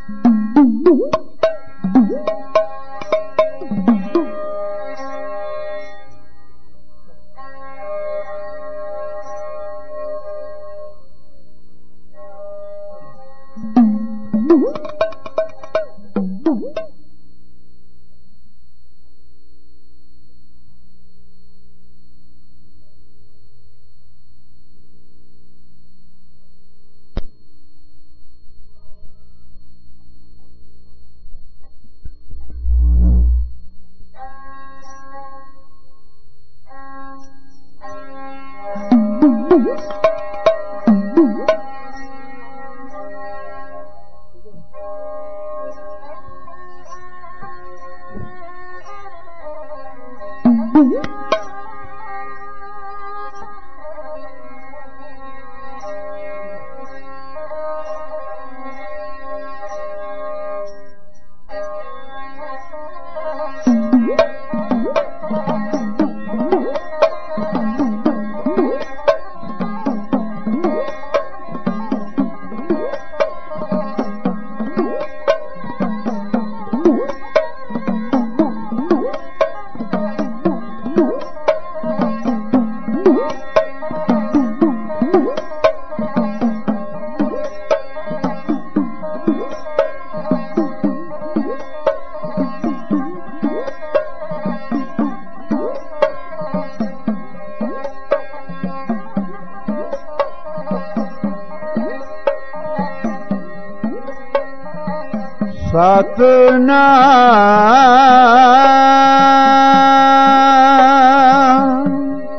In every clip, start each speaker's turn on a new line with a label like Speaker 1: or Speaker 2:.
Speaker 1: ਸਤਨਾਮ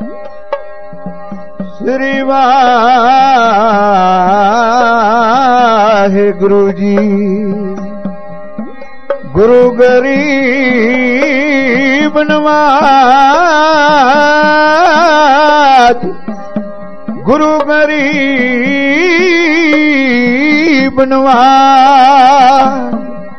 Speaker 1: ਸ੍ਰੀ ਵਾਹਿਗੁਰੂ ਜੀ। ਗੁਰੂ ਗਰੀਬ ਨਵਾਜ, ਗੁਰੂ ਗਰੀਬ ਨਵਾਜ।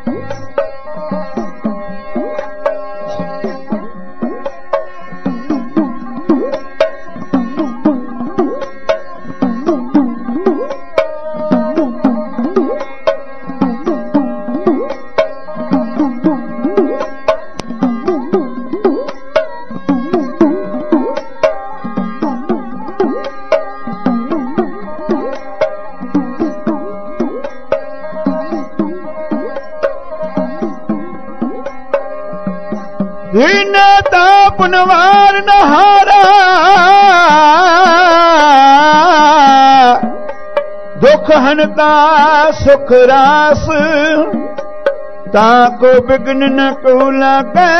Speaker 1: ਦੀਨਾ ਤਾਪ ਨਿਵਾਰ ਨਹਾਰਾ, ਦੁਖ ਹਨਤਾ ਸੁਖ ਰਾਸ। ਤਾਕੋ ਬਿਗਨ ਨ ਕੋ ਲਾਗੈ,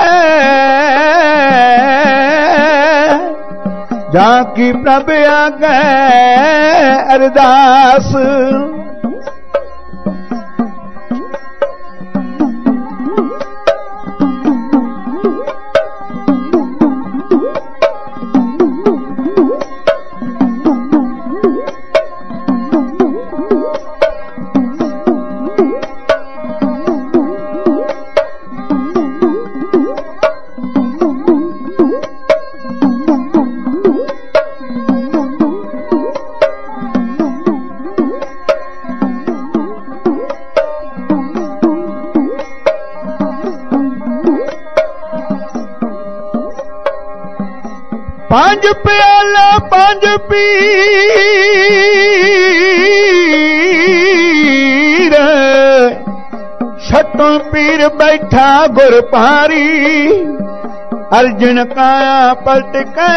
Speaker 1: ਜਾ ਕੀ ਪ੍ਰਭ ਆਗੈ ਅਰਦਾਸ। ਪੰਜ ਪਿਆਲਾ ਪੰਜ ਪੀਰ, ਛਤੋਂ ਪੀਰ ਬੈਠਾ ਗੁਰ ਭਾਰੀ। ਅਰਜਨ ਕਾਇਆ ਪਲਟ ਕੇ,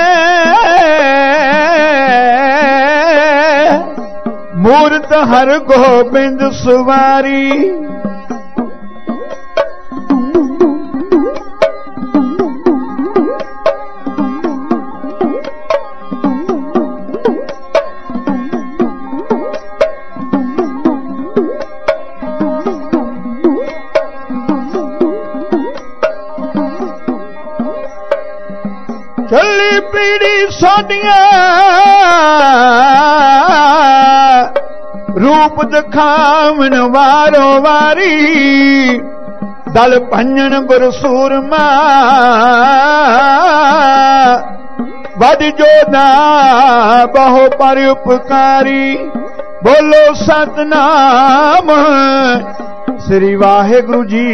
Speaker 1: ਮੂਰਤ ਹਰ ਗੋਬਿੰਦ ਸਵਾਰੀ। ਚੱਲੀ ਪੀੜੀ ਸਾਡੀਆਂ ਰੂਪ ਦਿਖਾਵਨ ਵਾਰੋ ਵਾਰੀ। ਦਲ ਭੰਜਨ ਗੁਰ ਸੂਰਮਾ, ਵਡ ਜੋਧਾ ਬਹੁ ਪਰ ਉਪਕਾਰੀ। ਬੋਲੋ ਸਤਨਾਮ ਸ੍ਰੀ ਵਾਹਿਗੁਰੂ ਜੀ।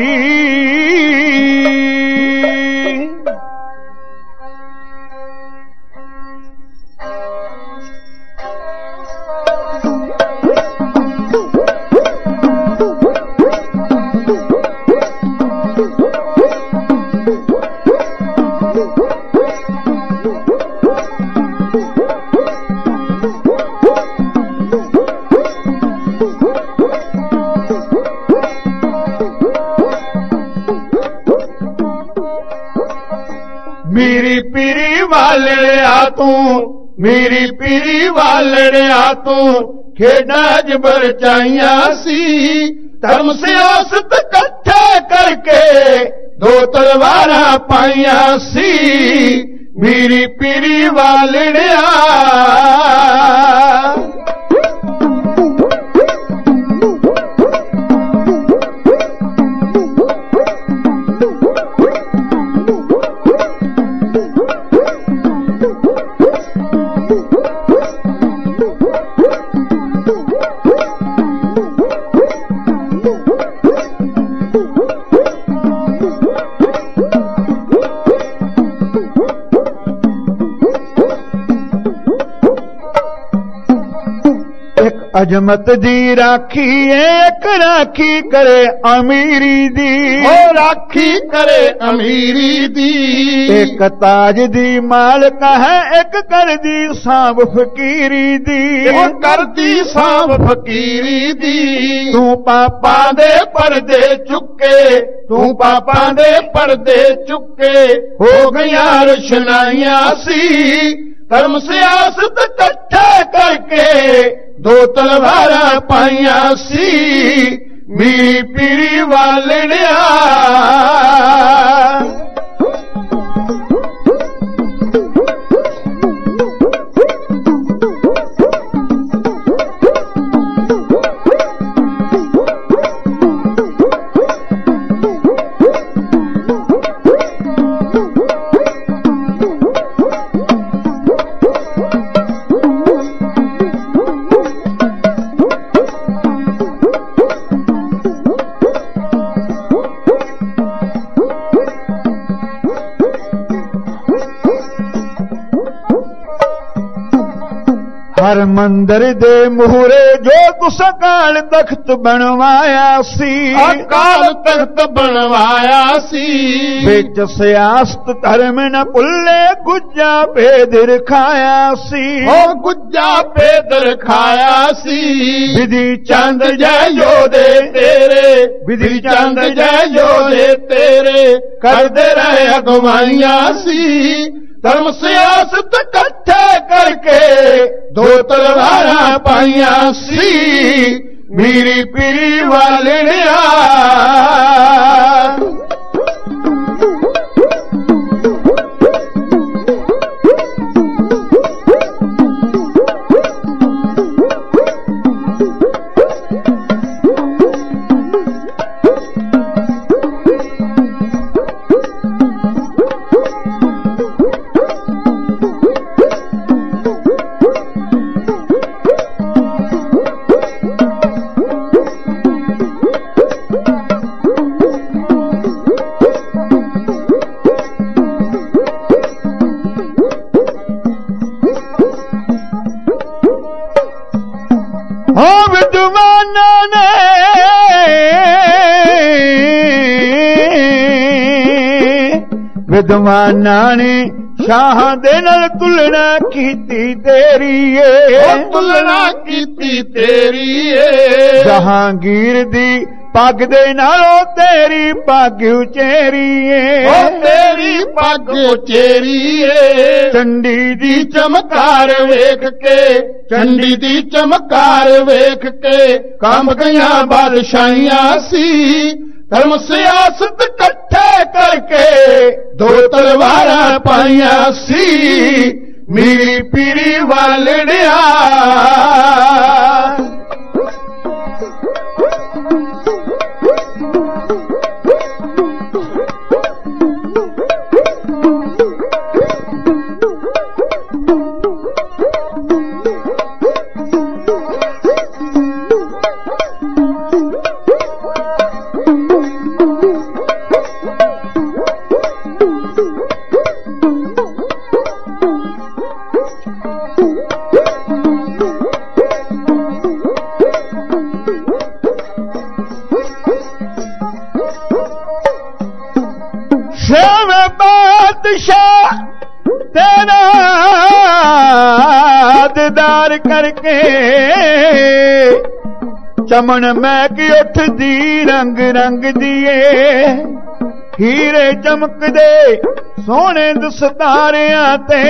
Speaker 1: ਮੇਰੀ ਪੀਰੀ ਵਾਲੜਿਆ ਤੂੰ, ਮੇਰੀ ਪੀਰੀ ਵਾਲੜਿਆ ਤੂੰ, ਖੇਡਾਂ ਜਬਰ ਚਾਈਆਂ ਸੀ। ਧਰਮ ਸਿਆਸਤ ਇਕੱਠੇ ਕਰਕੇ ਦੋ ਤਲਵਾਰਾਂ ਪਾਈਆਂ ਸੀ। ਮੇਰੀ ਪੀਰੀ ਵਾਲੜਿਆ अजमत दी राखी एक राखी करे अमीरी दी,
Speaker 2: ओ राखी करे अमीरी दी।
Speaker 1: एक ताज दी मालिक है एक कर दी सांभ फकीरी दी,
Speaker 2: ओ कर दी सांभ फकीरी दी।
Speaker 1: तू पापा
Speaker 2: दे पर्दे चुके, तू पापा दे पर्दे चुके, हो गया रोशनाइयां सी। धर्म सियासत इकट्ठे करके दो तलवारां पाइयां सी। मेरी पीरी वालड़िया
Speaker 1: हर मंदिर दे मुहरे जो तुस अकाल तख्त बनवाया सी,
Speaker 2: अकाल तख्त बनवाया सी।
Speaker 1: बिच सियासत धर्म न भुल्ले गुज्जा भेद रखाया सी,
Speaker 2: ओ गुज्जा भेद रखाया सी।
Speaker 1: विधि
Speaker 2: चंद जय योधे तेरे, विधि चंद जय योधे तेरे, करते रहे अगवाइयां सी। धर्म सियासत इकट्ठे करके दो तलवारां पाइयां सी। मेरी पीरी वालड़िया
Speaker 1: विद्वानां ने विद्वानां ने शाह दे नाल तुलना कीती तेरी है,
Speaker 2: तुलना कीती तेरी है।
Speaker 1: जहांगीर दी पग दे नालों तेरी पग उचेरी है,
Speaker 2: तेरी पग उचेरी है।
Speaker 1: चंडी दी
Speaker 2: चमकार वेख के, चंडी दी चमकार वेख के, कंब गया बादशाहियां सी। धर्म सियासत इकट्ठे करके दो तलवारां पाइयां सी। मेरी पीरी वालड़िया
Speaker 1: हमेशा तेरा दीदार करके चमन महक उठदी रंग रंग दिए हीरे चमकदे सोने दस्तारियां ते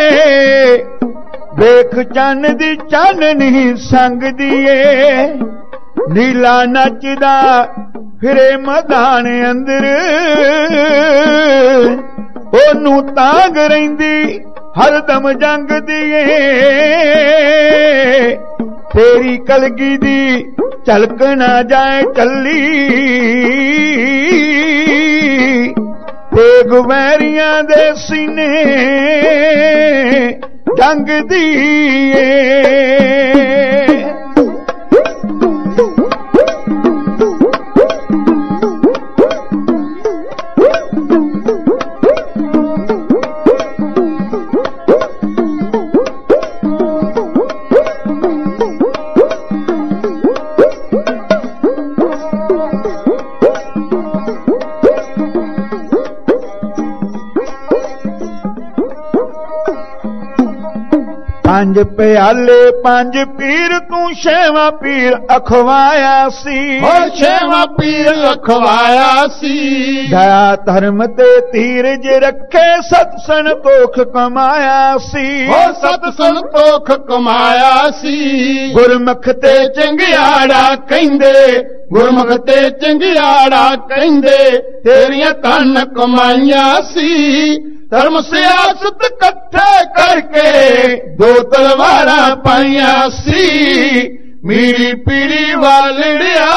Speaker 1: वेख चन दी चाननी संग दिए नीला नचदा फिरे मैदान अंदर ओनू तांग रहिंदी हरदम जंग दिए तेरी कलगी दी झलक ना जाए चली ते गुवैरियां दे सीने जंग दिए पंज प्याले पंज पीर तू छेवा पीर अखवाया सी
Speaker 2: छेवा पीर अखवाया सी
Speaker 1: दया धर्म ते धीरज रखे सत संतोख कमाया सी
Speaker 2: सत संतोख कमाया सी
Speaker 1: गुरमुख ते
Speaker 2: चंगियाड़ा कहंदे गुरमुख ते चंगियाड़ा कहंदे तेरियां धन कमाइया सी धर्म सियासत कट्ठे करके दो तलवारा पाइया सी मेरी पीड़ी वालड़िया।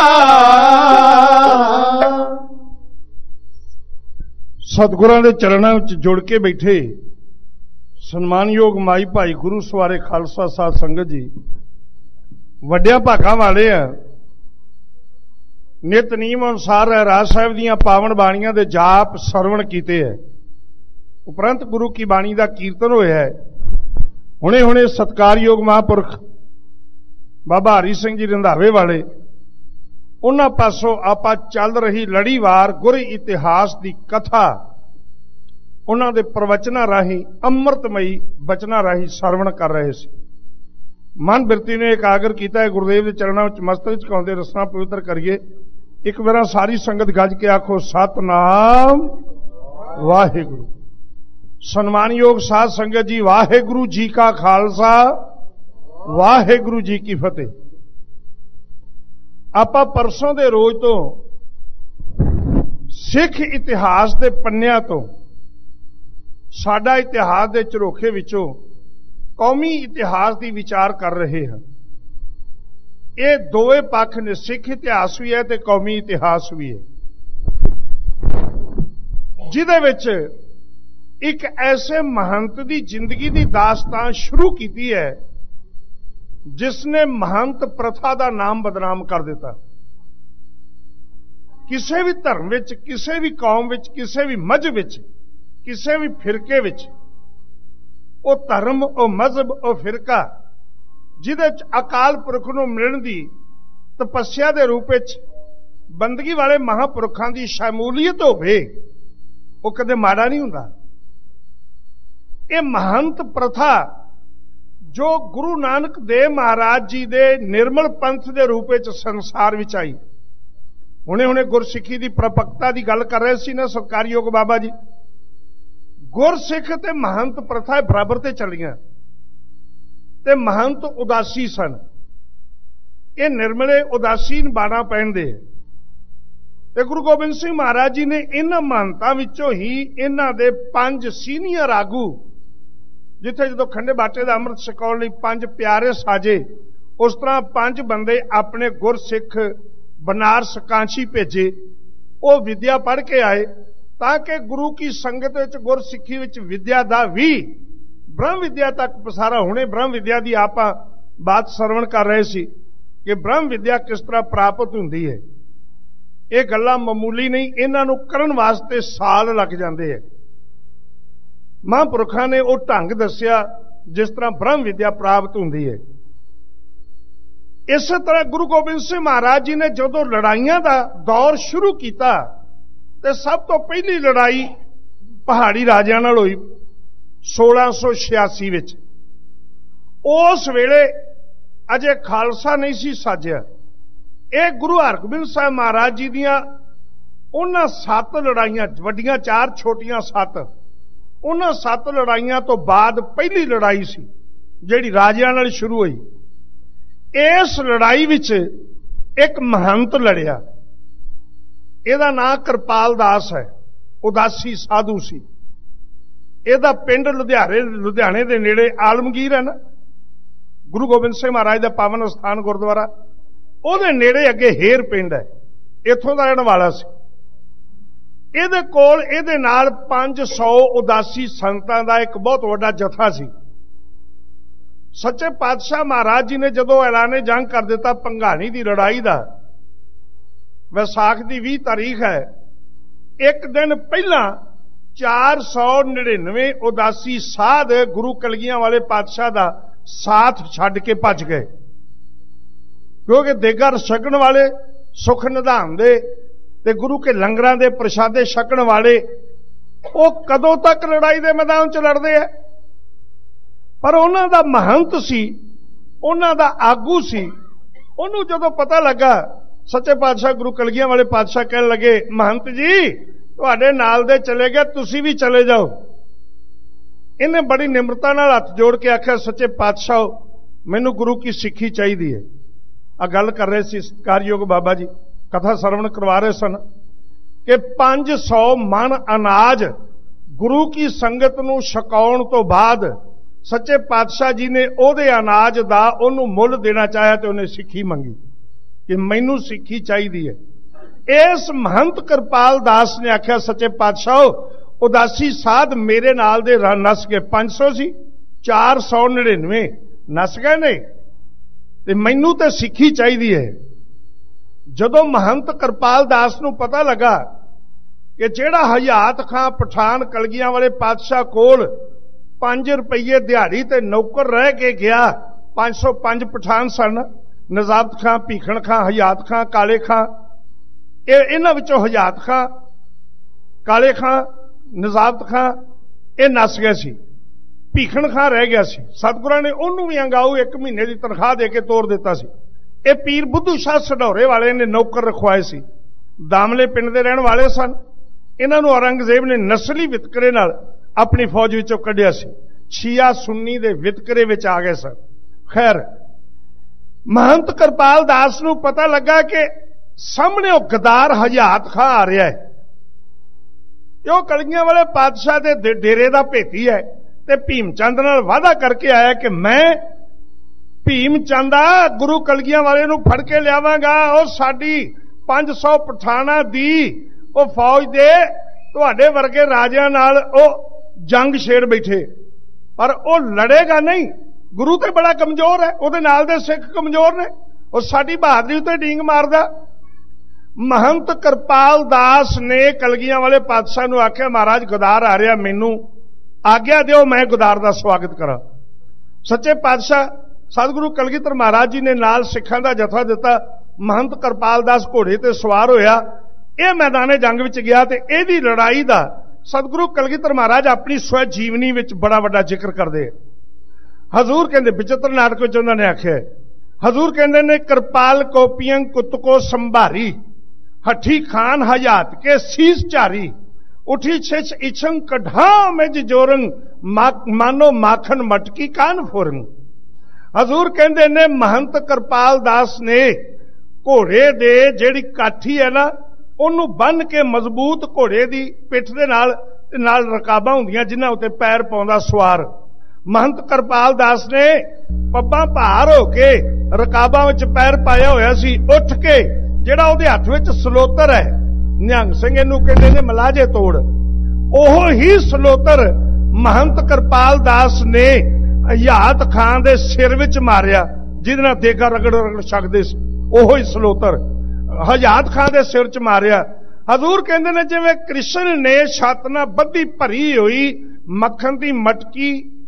Speaker 3: सतगुरां दे चरणां विच जुड़ के बैठे सन्मानयोग माई भाई गुरु सवारे खालसा साध संगत जी वड्डियां भागां वाले आ। नितनीम अनुसार रहराज साहिब दीयां पावन बाणियां दे जाप सरवण कीते है उपरंत गुरु की बाणी का कीर्तन होया है। हुणे हुणे सत्कारयोग महापुरख बाबा हरी सिंह जी रंधावे वाले उन्हां पासों आपां चल रही लड़ीवार गुर इतिहास की कथा उन्हां दे प्रवचनां राही अमृतमई बचनां राही सरवण कर रहे सी। मन बिरती ने एकागर किया है गुरुदेव के चरणों में मस्तक झुकाउंदे रसना पवित्र करिए। एक बार सारी संगत गज के आखो सतनाम वाहिगुरू। सन्मानयोग साध संगत जी वाहिगुरू जी का खालसा वाहिगुरू जी की फतेह। आपां परसों दे रोज तो सिख इतिहास के पन्नियां तो साडा इतिहास के झरोखे विचों कौमी इतिहास की विचार कर रहे हैं। ये दोवे पक्ष ने सिख इतिहास भी है ते कौमी इतिहास भी है जिहदे विच एक ऐसे महंत की जिंदगी की दास्तान शुरू की है जिसने महंत प्रथा का नाम बदनाम कर दिता। किसी भी धर्म विच किसी भी कौम विच किसी भी मजहब विच किसी भी फिरके विच वो धर्म वो मजहब वो फिरका जिहदे च अकाल पुरख नूं मिलण दी तपस्या के रूप में बंदगी वाले महापुरखों की शमूलीयत होवे वो कदे माड़ा नहीं हुंदा। ये महंत प्रथा जो गुरु नानक देव महाराज जी दे निर्मल पंथ के रूप में संसार विच आई। हुणे हुणे गुरसिखी की प्रपक्ता की गल कर रहे सी ना सत्कारयोग बाबा जी। गुरसिख ते महंत प्रथा बराबर ते चलियां ते महंत उदासी सन। ये निर्मले उदासीन बाणा पहनदे ते गुरु गोबिंद सिंह महाराज जी ने इन्हां महंतां विचों ही इन्हां दे 5 सीनियर आगू जिथे जो खंडे बाटे का अमृत छकाउण लई 5 प्यारे साजे उस तरह 5 बंदे अपने गुरसिख बनारस कांची भेजे। वो विद्या पढ़ के आए ताकि गुरु की संगत विच गुरसिखी विच विद्या दा भी ब्रह्म विद्या तक पसारा। हुणे ब्रह्म विद्या की आप बात सरवण कर रहे सी कि ब्रह्म विद्या किस तरह प्राप्त हुंदी है। ये गल्लां मामूली नहीं, इन्हां नूं करन वास्ते साल लग जाते हैं। महापुरखों ने वो ढंग दस्या जिस तरह ब्रह्म विद्या प्राप्त हुंदी है। इस तरह गुरु गोबिंद सिंह महाराज जी ने जदों लड़ाइयां का दौर शुरू किया तो सब तो पहली लड़ाई पहाड़ी राजिਆਂ ਨਾਲ ਹੋਈ 1686 ਵਿੱਚ। उस वेले अजे खालसा नहीं सी साजिया। ये गुरु हरगोबिंद साहब महाराज जी दियां उन्हां 7 लड़ाइयां, वड्डियां 4 छोटियां 7, उन्हां 7 लड़ाइयां तो बाद पहली लड़ाई सी जिहड़ी राजिਆਂ नाल शुरू हुई। इस लड़ाई विच एक महंत लड़िया, इहदा नाम कृपाल दास है, उदासी साधु सी। इहदा पिंड लुधियाने दे नेड़े आलमगीर है ना, गुरु गोबिंद सिंह महाराज का पावन स्थान गुरुद्वारा, ਉਹਦੇ नेड़े अगे हेर पिंड है, इथों का रहण वाला सी। ਇਹਦੇ ਕੋਲ ਇਹਦੇ ਨਾਲ 500 उदासी संतां ਦਾ एक बहुत ਵੱਡਾ जथा सी। सच्चे पातशाह महाराज जी ने जदों ऐलाने जंग कर दिता भंगाणी की लड़ाई का, वैसाख की 20 तारीख है, एक दिन पहला 499 उदासी साध गुरु कलगियां वाले पातशाह का साथ छड्ड के भज गए, क्योंकि देगा छकण वाले, सुख निधान दे ते गुरु के लंगरां दे प्रशादे छकण वाले वो कदों तक लड़ाई के मैदान च लड़ते हैं। पर उन्हां दा महंत सी, उन्हां दा आगू सी, उन्होंने जदों पता लगा, सच्चे पातशाह गुरु कलगियां वाले पातशाह कहन लगे, महंत जी तुहाडे नाल दे चले गए, तुसीं भी चले जाओ। इन्हें बड़ी निम्रता नाल हथ जोड़ के आख्या, सच्चे पातशाह मैनूं गुरु की सिक्खी चाहिए है। आ गल कर रहे सी सत्कारयोग बाबा जी, कथा सरवण करवा रहे सन कि 500 मन अनाज गुरु की संगत नूं छकाउण तो बाद सच्चे पातशाह जी ने ओहदे अनाज दा ओहनूं मुल देना चाहया तो उन्हें सिक्खी मंगी कि मैनूं सिक्खी चाहिए है। इस महंत कृपाल दास ने आख्या, सच्चे पातशाह उदासी साध मेरे नाल दे नस गए, 500 सी 499 नस गए ने, ते मैनूं ते सिक्खी चाहिए है। जदों महंत कृपाल दास नूं पता लगा कि जिहड़ा हयात खां पठान कलगियां वाले पातशाह कोल 5 रुपये दिहाड़ी ते नौकर रह के गया, 505 पठान सन, नजाबत खां, भीखण खां, हयात खां, काले खां, इन्हां विचों हयात खां, काले खां, नजाबत खां ये नस गए सी, भीखण खां रह गया सी। सतगुरां ने उन्होंने भी अंगाऊ 1 महीने की तनख्वाह दे के तोड़ दिता सी। ये पीर बुद्धू शाह सढौरे वाले ने नौकर रखवाए सी, दामले पिंड दे रहण वाले सन। इन्हां नूं औरंगजेब ने नस्ली वितकरे नाल अपनी फौज विचों कढिया सी, शिया सुन्नी दे वितकरे विच आ गए सन। खैर, महंत कृपाल दास नूं पता लगा कि सामने वो गदार हयात खां आ रहा है, यो कलगियां वाले पातशाह दे डेरे दा भेती है, ते भीमचंद नाल वादा करके आया कि मैं भीमचंदा गुरु कलगियां वाले नूं फड़ के लियावांगा, और साडी 500 पठाना दी वो फौज दे तुहाडे वर्गे राजियां नाल ओ जंग छेड़ बैठे, पर वो लड़ेगा नहीं। गुरु तो बड़ा कमजोर है, उहदे नाल दे सिख कमजोर ने, और साडी बहादरी उत्ते डींग मारदा। महंत कृपाल दास ने कलगियां वाले पातशाह नूं आख्या, महाराज गदार आ रहा, मैनूं आग्ञा दिओ मैं गदार दा स्वागत करा। सच्चे पातशाह सतगुरु कलगीधर महाराज जी ने नाल सिखां दा जथा दिता। महंत कृपाल दास घोड़े ते सवार होया, यह मैदाने जंग विच गया, ते इहदी लड़ाई दा सतगुरु कलगीधर महाराज अपनी स्व जीवनी विच बड़ा वड्डा जिक्र करदे। हजूर कहंदे, विचित्र नाटक विच उन्हां ने आख्या, हजूर कहंदे ने, कृपाल कोपियं कुत को संभारी, हठी खान हयात के शीस चारी, उठी छिछ इछंग कढ़ा में जोरंग, मानो माखन मटकी कान फोरंग। हजूर कहंदे ने, महंत कृपाल दास ने घोड़े दे जिहड़ी काठी है ना, उन्होंने बन के मजबूत घोड़े की पिठ के नाल रकाबां होंदियां जिन्हां उत्ते पैर पाउंदा सवार। महंत कृपाल दास ने पब्बां भार होके रकाबां विच पैर पाया होया सी, उठ के जिहड़ा उहदे हत्थ विच सलोतर है, निहंग सिंह इहनूं कहंदे ने मलाजे तोड़, ओह ही सलोतर महंत कृपाल दास ने हयात खान दे सिर विच मारिया, जिहदे नाल देगा रगड़ रगड़ छकदे सी, ओह ही सलोतर हयात खान दे सिर च मारिया। हजूर कहंदे ने, जिवें कृष्ण ने छत नाल बद्धी भरी हुई मक्खन दी मटकी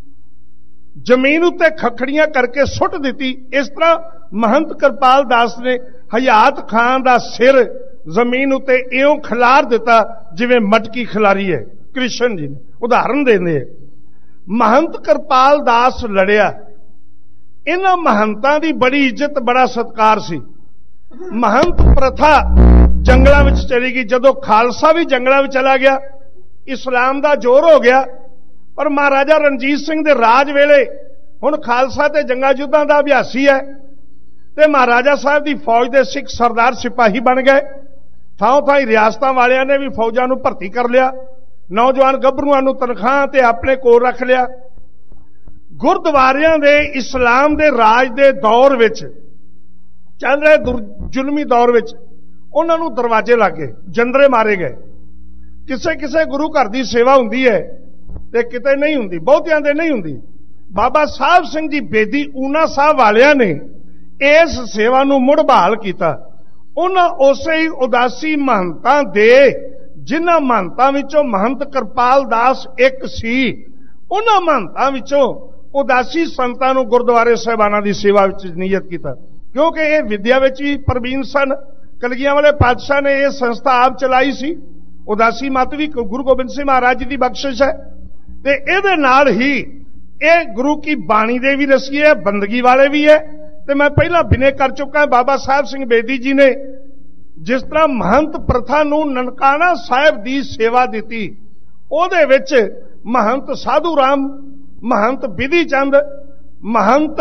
Speaker 3: जमीन उत्ते खखड़ियां करके सुट दिती, इस तरह महंत कृपाल दास ने हयात खान दा सिर जमीन उत्ते इउं खिलार दिता जिवें मटकी खिलारी है। कृष्ण जी ने उदाहरण देंदे। महंत कृपाल दास लड़िया, इन्हां महंतां दी बड़ी इज्जत बड़ा सत्कार सी। महंत प्रथा जंगलां विच चली गई, जदों खालसा भी जंगलां विच चला गया, इस्लाम दा जोर हो गया। पर महाराजा रणजीत सिंह दे राज वेले हुण खालसा ते जंगा युद्धां दा अभ्यासी है ते महाराजा साहब दी फौज दे सिख सरदार सिपाही बन गए। थां थां रियासतां वालियां ने भी फौजां नूं भर्ती कर लिया, नौजवान गभरूआं नूं तनखाह ते अपने कोल रख लिया। गुरुद्वारियां दे इस्लाम दे राज दे दौर विच चल रहे जुलमी दौर विच उन्हां नूं दरवाजे लग गए, जंदरे मारे गए। किसे किसे गुरु घर की सेवा हुंदी है ते किते नहीं हुंदी, बहुतियां दे नहीं हुंदी। बाबा साहब सिंह जी बेदी ऊना साहब वालियां ने इस सेवा नूं मुड़ बहाल कीता। उन्हां उसे ही उदासी महंतां दे, जिन्हां महंतां विचों महंत कृपाल दास एक सी, उन्हां महंतां विचों उदासी संतां नूं गुरुद्वारे साहिबानां दी सेवा विच नियत कीता, क्योंकि ये विद्या विच भी प्रवीण सन। कलगियां वाले पातशाह ने यह संस्था आप चलाई सी। उदासी मत भी गुरु गोबिंद सिंह महाराज जी की बख्शिश है। ते इहदे नाल ही ये गुरु की बाणी दे भी रसीए है, बंदगी वाले भी है। ते मैं पहला विनय कर चुका, बाबा साहब सिंह बेदी जी ने जिस तरह महंत प्रथा नूं ननकाना साहिब दी सेवा दी, उहदे विच महंत साधु राम, महंत विधि चंद, महंत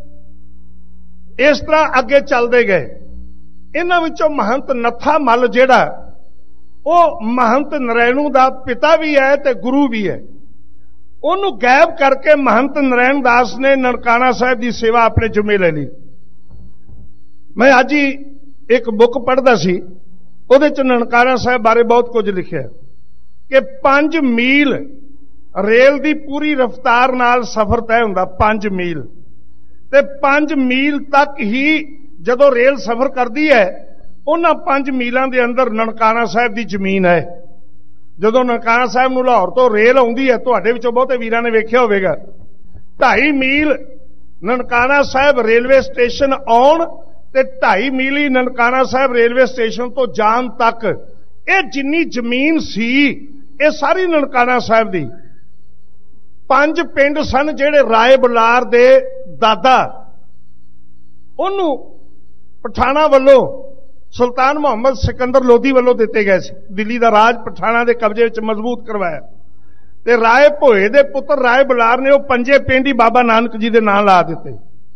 Speaker 3: इस तरह अगे चलते गए। इन्हां विचों महंत नत्था मल जिहड़ा वो महंत नरैणू दा पिता भी है ते गुरु भी है। उन्होंने गैब करके महंत नरैण दास ने ननकाना साहिब की सेवा अपने जुम्मे ले ली। मैं अज ही एक बुक पढ़ता सी, उहदे च ननकाना साहिब बारे बहुत कुछ लिखिया कि 5 मील रेल की पूरी रफ्तार नाल सफर तय हुंदा, 5 मील ते 5 मील तक ही जदों रेल सफर करती है, उन्हां 5 मीलों के अंदर ननकाना साहिब की जमीन है। जदों ननकाना साहिब नूं लाहौर तो रेल आउंदी है, तुहाडे विचों बहुते वीरां ने वेखिया होवेगा, 2.5 mile Nankana Sahib railway station आउण ते 2.5 मील ही ननकाना साहिब रेलवे स्टेशन तो जाण तक, ये जिन्नी जमीन सी ये सारी ननकाना साहिब दी। 5 पिंड सन जिहड़े राय बुलार दे दादा उन्होंने पठाना वालों सुल्तान मुहम्मद सिकंदर लोधी वालों दिते गए थे। दिल्ली का राज पठाना के कब्जे में मजबूत करवाया ते राय भोए दे पुत्र राय बुलार ने वो 5 पिंड ही बाबा नानक जी के नाम ला दिते।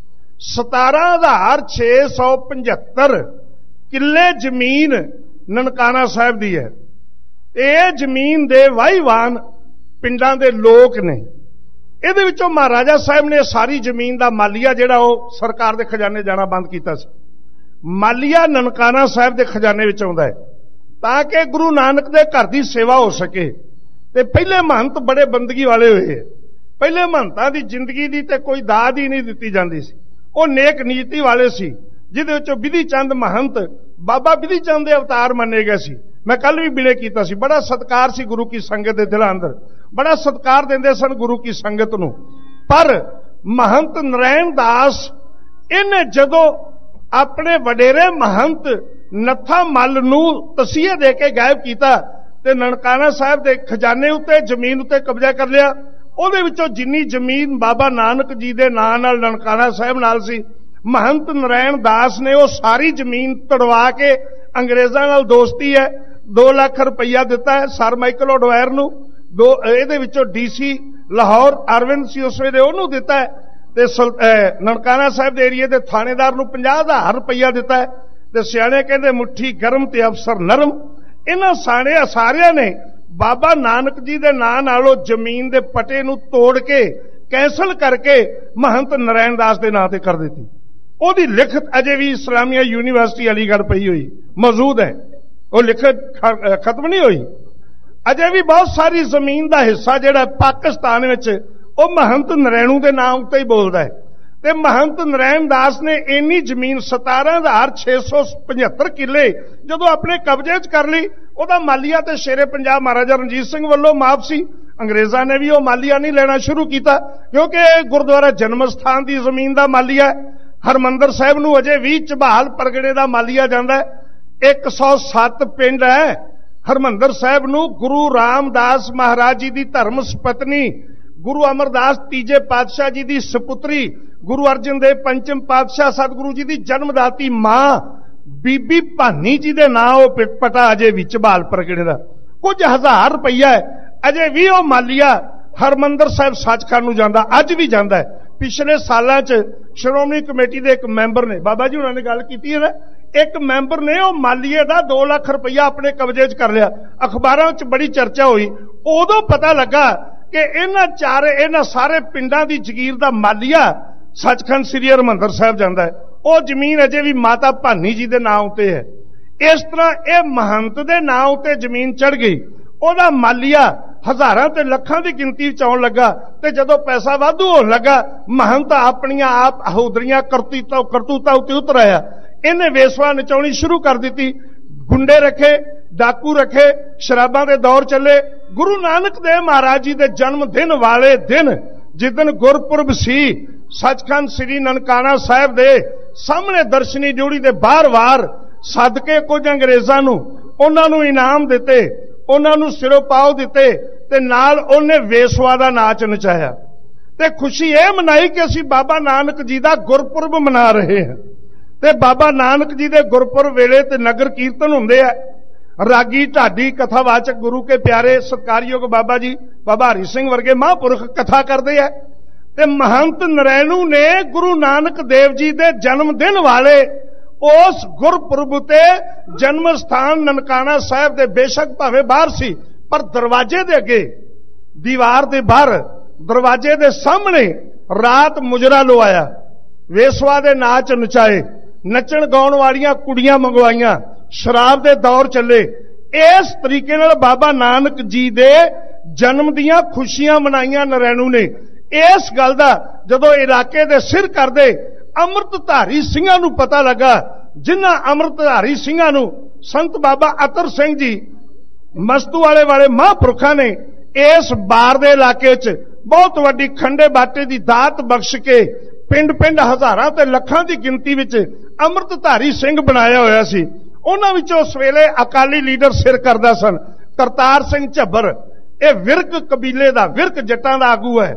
Speaker 3: 17,675 किले जमीन ननकाना साहिब दी है। ये जमीन दे वाहीवान पिंडां दे लोग ने। इहदे विचों महाराजा साहब ने सारी जमीन का मालिया जिहड़ा वो सरकार के खजाने जाना बंद किया। मालिया ननकाना साहब के खजाने विच आउंदा है ताकि गुरु नानक दे घर की सेवा हो सके। ते पहले महंत बड़े बंदगी वाले हुए। पहले महंतां दी जिंदगी दी ते कोई दाद ही नहीं दिती जाती सी, वो नेक नीति वाले सी, जिहदे विचों विधि चंद महंत बाबा विधि चंद दे अवतार मन्ने गए सी। मैं कल भी विनय कीता सी, बड़ा सत्कार सी गुरु की संगत दे दिलां अंदर, बड़ा सत्कार देंदे सन गुरु की संगत नूं। पर महंत नरैण दास इन्हें जदों अपने वडेरे महंत नत्था मल नूं तसीहे दे के गायब कीता ते ननकाना साहिब दे खजाने उत्ते जमीन उत्ते कब्जा कर लिया। उहदे विचों जिन्नी जमीन बाबा नानक जी दे नां नाल ननकाना साहिब नाल सी, महंत नरैण दास ने वो सारी जमीन तड़वा के अंग्रेजां नाल दोस्ती है 2 लाख रुपया दिता है सर माइकल ओडवायर नूं। इहदे विचों डीसी लाहौर अरविंद सी उस वेले उहनूं दिता है ते ननकाना साहिब दे एरिए दे थानेदार नूं 50,000 रुपया दिता है। ते सियाणे कहंदे मुट्ठी गरम ते अफसर नरम। इन्हां सारियां ने बाबा नानक जी दे नां नालों जमीन दे पटे नूं तोड़ के कैंसल करके महंत नरैण दास दे नां ते कर दित्ती। ओहदी लिखत अजे भी इस्लामिया यूनीवर्सिटी अलीगढ़ पई हुई मौजूद है, वो लिखत खत्म नहीं हुई। अजे भी बहुत सारी जमीन का हिस्सा जिहड़ा पाकिस्तान विच वो महंत नरैणू के नाम उत्ते ही बोलता है। ते महंत नरैण दास ने इन्नी जमीन 17,675 किले जदों अपने कब्जे च कर ली, उहदा मालिया ते शेरे पंजाब महाराजा रणजीत सिंह वालों माफ सी। अंग्रेज़ां ने भी वो मालिया नहीं लेना शुरू किया, क्योंकि गुरुद्वारा जन्म स्थान की जमीन का मालिया है। हरमंदर साहिब नूं अजे भी चबहाल परगणे का मालिया जांदा है। 107 पिंड है ਹਰਮੰਦਰ ਸਾਹਿਬ ਨੂੰ ਗੁਰੂ ਰਾਮਦਾਸ ਮਹਾਰਾਜ ਜੀ ਦੀ ਧਰਮ ਸਪਤਨੀ, ਗੁਰੂ ਅਮਰਦਾਸ ਤੀਜੇ ਪਾਤਸ਼ਾਹ ਜੀ ਦੀ ਸਪੁੱਤਰੀ, ਗੁਰੂ ਅਰਜਨ ਦੇਵ ਪੰਚਮ ਪਾਤਸ਼ਾਹ ਸਤਿਗੁਰੂ ਜੀ ਦੀ ਜਨਮਦਾਤੀ ਮਾਂ ਬੀਬੀ ਭਾਨੀ ਜੀ ਦੇ ਨਾਂ ਉਹ ਪਟਾ ਅਜੇ ਵੀ ਝਬਾਲ ਪ੍ਰਗੜੇ ਦਾ। ਕੁਝ ਹਜ਼ਾਰ ਰੁਪਈਆ ਅਜੇ ਵੀ ਉਹ ਮਾਲੀਆ ਹਰਮੰਦਰ ਸਾਹਿਬ ਸੱਚਖੰਡ ਨੂੰ ਜਾਂਦਾ, ਅੱਜ ਵੀ ਜਾਂਦਾ ਹੈ। ਪਿਛਲੇ ਸਾਲਾਂ 'ਚ ਸ਼੍ਰੋਮਣੀ ਕਮੇਟੀ ਦੇ ਇੱਕ ਮੈਂਬਰ ਨੇ, ਬਾਬਾ ਜੀ ਉਹਨਾਂ ਨੇ ਗੱਲ ਕੀਤੀ ਹੈ ਨਾ, ਇੱਕ ਮੈਂਬਰ ਨੇ ਉਹ ਮਾਲੀਏ ਦਾ 2 ਲੱਖ ਰੁਪਈਆ ਆਪਣੇ ਕਬਜ਼ੇ 'ਚ ਕਰ ਲਿਆ। ਅਖਬਾਰਾਂ 'ਚ ਬੜੀ ਚਰਚਾ ਹੋਈ। ਉਦੋਂ ਪਤਾ ਲੱਗਾ ਕਿ ਇਹਨਾਂ ਸਾਰੇ ਪਿੰਡਾਂ ਦੀ ਜ਼ਗੀਰ ਦਾ ਮਾਲੀਆ ਸੱਚਖੰਡ ਸ੍ਰੀ ਹਰਿਮੰਦਰ ਸਾਹਿਬ ਜਾਂਦਾ ਹੈ। ਉਹ ਜ਼ਮੀਨ ਅਜੇ ਵੀ ਮਾਤਾ ਭਾਨੀ ਜੀ ਦੇ ਨਾਂ ਉੱਤੇ ਹੈ। ਇਸ ਤਰ੍ਹਾਂ ਇਹ ਮਹੰਤ ਦੇ ਨਾਂ ਉੱਤੇ ਜ਼ਮੀਨ ਚੜ ਗਈ, ਉਹਦਾ ਮਾਲੀਆ ਹਜ਼ਾਰਾਂ ਤੇ ਲੱਖਾਂ ਦੀ ਗਿਣਤੀ ਵਿੱਚ ਆਉਣ ਲੱਗਾ। ਤੇ ਜਦੋਂ ਪੈਸਾ ਵਾਧੂ ਹੋਣ ਲੱਗਾ, ਮਹੰਤ ਆਪਣੀਆਂ ਆਪ ਅਹੂਦਰੀਆਂ ਕਰਤੂਤਾਂ ਉੱਤੇ ਉਤਰ ਆਇਆ। ਇਹਨੇ ਵੇਸਵਾ ਨਚਾਉਣੀ ਸ਼ੁਰੂ ਕਰ ਦਿੱਤੀ, ਗੁੰਡੇ ਰੱਖੇ, ਡਾਕੂ ਰੱਖੇ, ਸ਼ਰਾਬਾਂ ਦੇ ਦੌਰ ਚੱਲੇ। ਗੁਰੂ ਨਾਨਕ ਦੇਵ ਮਹਾਰਾਜ ਜੀ ਦੇ ਜਨਮ ਦਿਨ ਵਾਲੇ ਦਿਨ, ਜਿੱਦਣ ਗੁਰਪੁਰਬ ਸੀ, ਸੱਚਖੰਡ ਸ੍ਰੀ ਨਨਕਾਣਾ ਸਾਹਿਬ ਦੇ ਸਾਹਮਣੇ ਦਰਸ਼ਨੀ ਡਿਊੜੀ ਦੇ ਬਾਰ-ਬਾਰ ਸਦਕੇ ਕੁਝ ਅੰਗਰੇਜ਼ਾਂ ਨੂੰ ਉਹਨਾਂ ਨੂੰ ਇਨਾਮ ਦਿੱਤੇ, ਉਹਨਾਂ ਨੂੰ ਸਿਰੋਂ ਪਾਉ ਦਿੱਤੇ ਤੇ ਨਾਲ ਉਹਨੇ ਵੇਸਵਾ ਦਾ ਨਾਚ ਨਚਾਇਆ ਤੇ ਖੁਸ਼ੀ ਇਹ ਮਨਾਈ ਕਿ ਅਸੀਂ ਬਾਬਾ ਨਾਨਕ ਜੀ ਦਾ ਗੁਰਪੁਰਬ ਮਨਾ ਰਹੇ ਹਾਂ। ਤੇ ਬਾਬਾ ਨਾਨਕ ਜੀ ਦੇ ਗੁਰਪੁਰਬ ਵੇਲੇ ਤੇ ਨਗਰ ਕੀਰਤਨ ਹੁੰਦੇ ਆ। ਰਾਗੀ ਢਾਡੀ ਕਥਾਵਾਚਕ ਗੁਰੂ ਕੇ ਪਿਆਰੇ ਸਤਿਕਾਰਯੋਗ ਬਾਬਾ ਜੀ, ਬਾਬਾ ਹਰੀ ਸਿੰਘ ਵਰਗੇ ਮਹਾਂਪੁਰਖ ਕਥਾ ਕਰਦੇ ਆ। ਤੇ ਮਹੰਤ ਨਰੈਣੂ ਨੇ ਗੁਰੂ ਨਾਨਕ ਦੇਵ ਜੀ ਦੇ ਜਨਮ ਦਿਨ ਵਾਲੇ ਉਸ ਗੁਰਪੁਰਬ ਤੇ ਜਨਮ ਸਥਾਨ ਨਨਕਾਣਾ ਸਾਹਿਬ ਦੇ, ਬੇਸ਼ੱਕ ਭਾਵੇਂ ਬਾਹਰ ਸੀ, ਪਰ ਦਰਵਾਜ਼ੇ ਦੇ ਅੱਗੇ, ਦੀਵਾਰ ਦੇ ਬਾਹਰ, ਦਰਵਾਜ਼ੇ ਦੇ ਸਾਹਮਣੇ ਰਾਤ ਮੁਜਰਾ ਲਵਾਇਆ, ਵੇਸਵਾ ਦੇ ਨਾਚ ਨਚਾਏ, ਨੱਚਣ ਗਾਉਣ ਵਾਲੀਆਂ ਕੁੜੀਆਂ ਮੰਗਵਾਈਆਂ, ਸ਼ਰਾਬ ਦੇ ਦੌਰ ਚੱਲੇ। ਇਸ ਤਰੀਕੇ ਨਾਲ ਬਾਬਾ ਨਾਨਕ ਜੀ ਦੇ ਜਨਮ ਦੀਆਂ ਖੁਸ਼ੀਆਂ ਮਨਾਈਆਂ ਨਰੈਣੂ ਨੇ। ਇਸ ਗੱਲ ਦਾ ਜਦੋਂ ਇਲਾਕੇ ਦੇ ਸਿਰ ਕਰਦੇ ਅੰਮ੍ਰਿਤਧਾਰੀ ਸਿੰਘਾਂ ਨੂੰ ਪਤਾ ਲੱਗਾ, ਜਿਨ੍ਹਾਂ ਅੰਮ੍ਰਿਤਧਾਰੀ ਸਿੰਘਾਂ ਨੂੰ ਸੰਤ ਬਾਬਾ ਅਤਰ ਸਿੰਘ ਜੀ ਮਸਤੂ ਵਾਲੇ ਮਹਾਂਪੁਰਖਾਂ ਨੇ ਇਸ ਬਾਰ ਦੇ ਇਲਾਕੇ 'ਚ ਬਹੁਤ ਵੱਡੀ ਖੰਡੇ ਬਾਟੇ ਦੀ ਦਾਤ ਬਖਸ਼ ਕੇ ਪਿੰਡ ਹਜ਼ਾਰਾਂ ਤੇ ਲੱਖਾਂ ਦੀ ਗਿਣਤੀ ਵਿੱਚ ਅੰਮ੍ਰਿਤਧਾਰੀ ਸਿੰਘ ਬਣਾਇਆ ਹੋਇਆ ਸੀ। ਉਹਨਾਂ ਵਿੱਚੋਂ ਉਸ ਵੇਲੇ ਅਕਾਲੀ ਲੀਡਰ ਸਿਰ ਕਰਦਾ ਸਨ ਕਰਤਾਰ ਸਿੰਘ ਝੱਬਰ। ਇਹ ਵਿਰਕ ਕਬੀਲੇ ਦਾ, ਵਿਰਕ ਜੱਟਾਂ ਦਾ ਆਗੂ ਹੈ।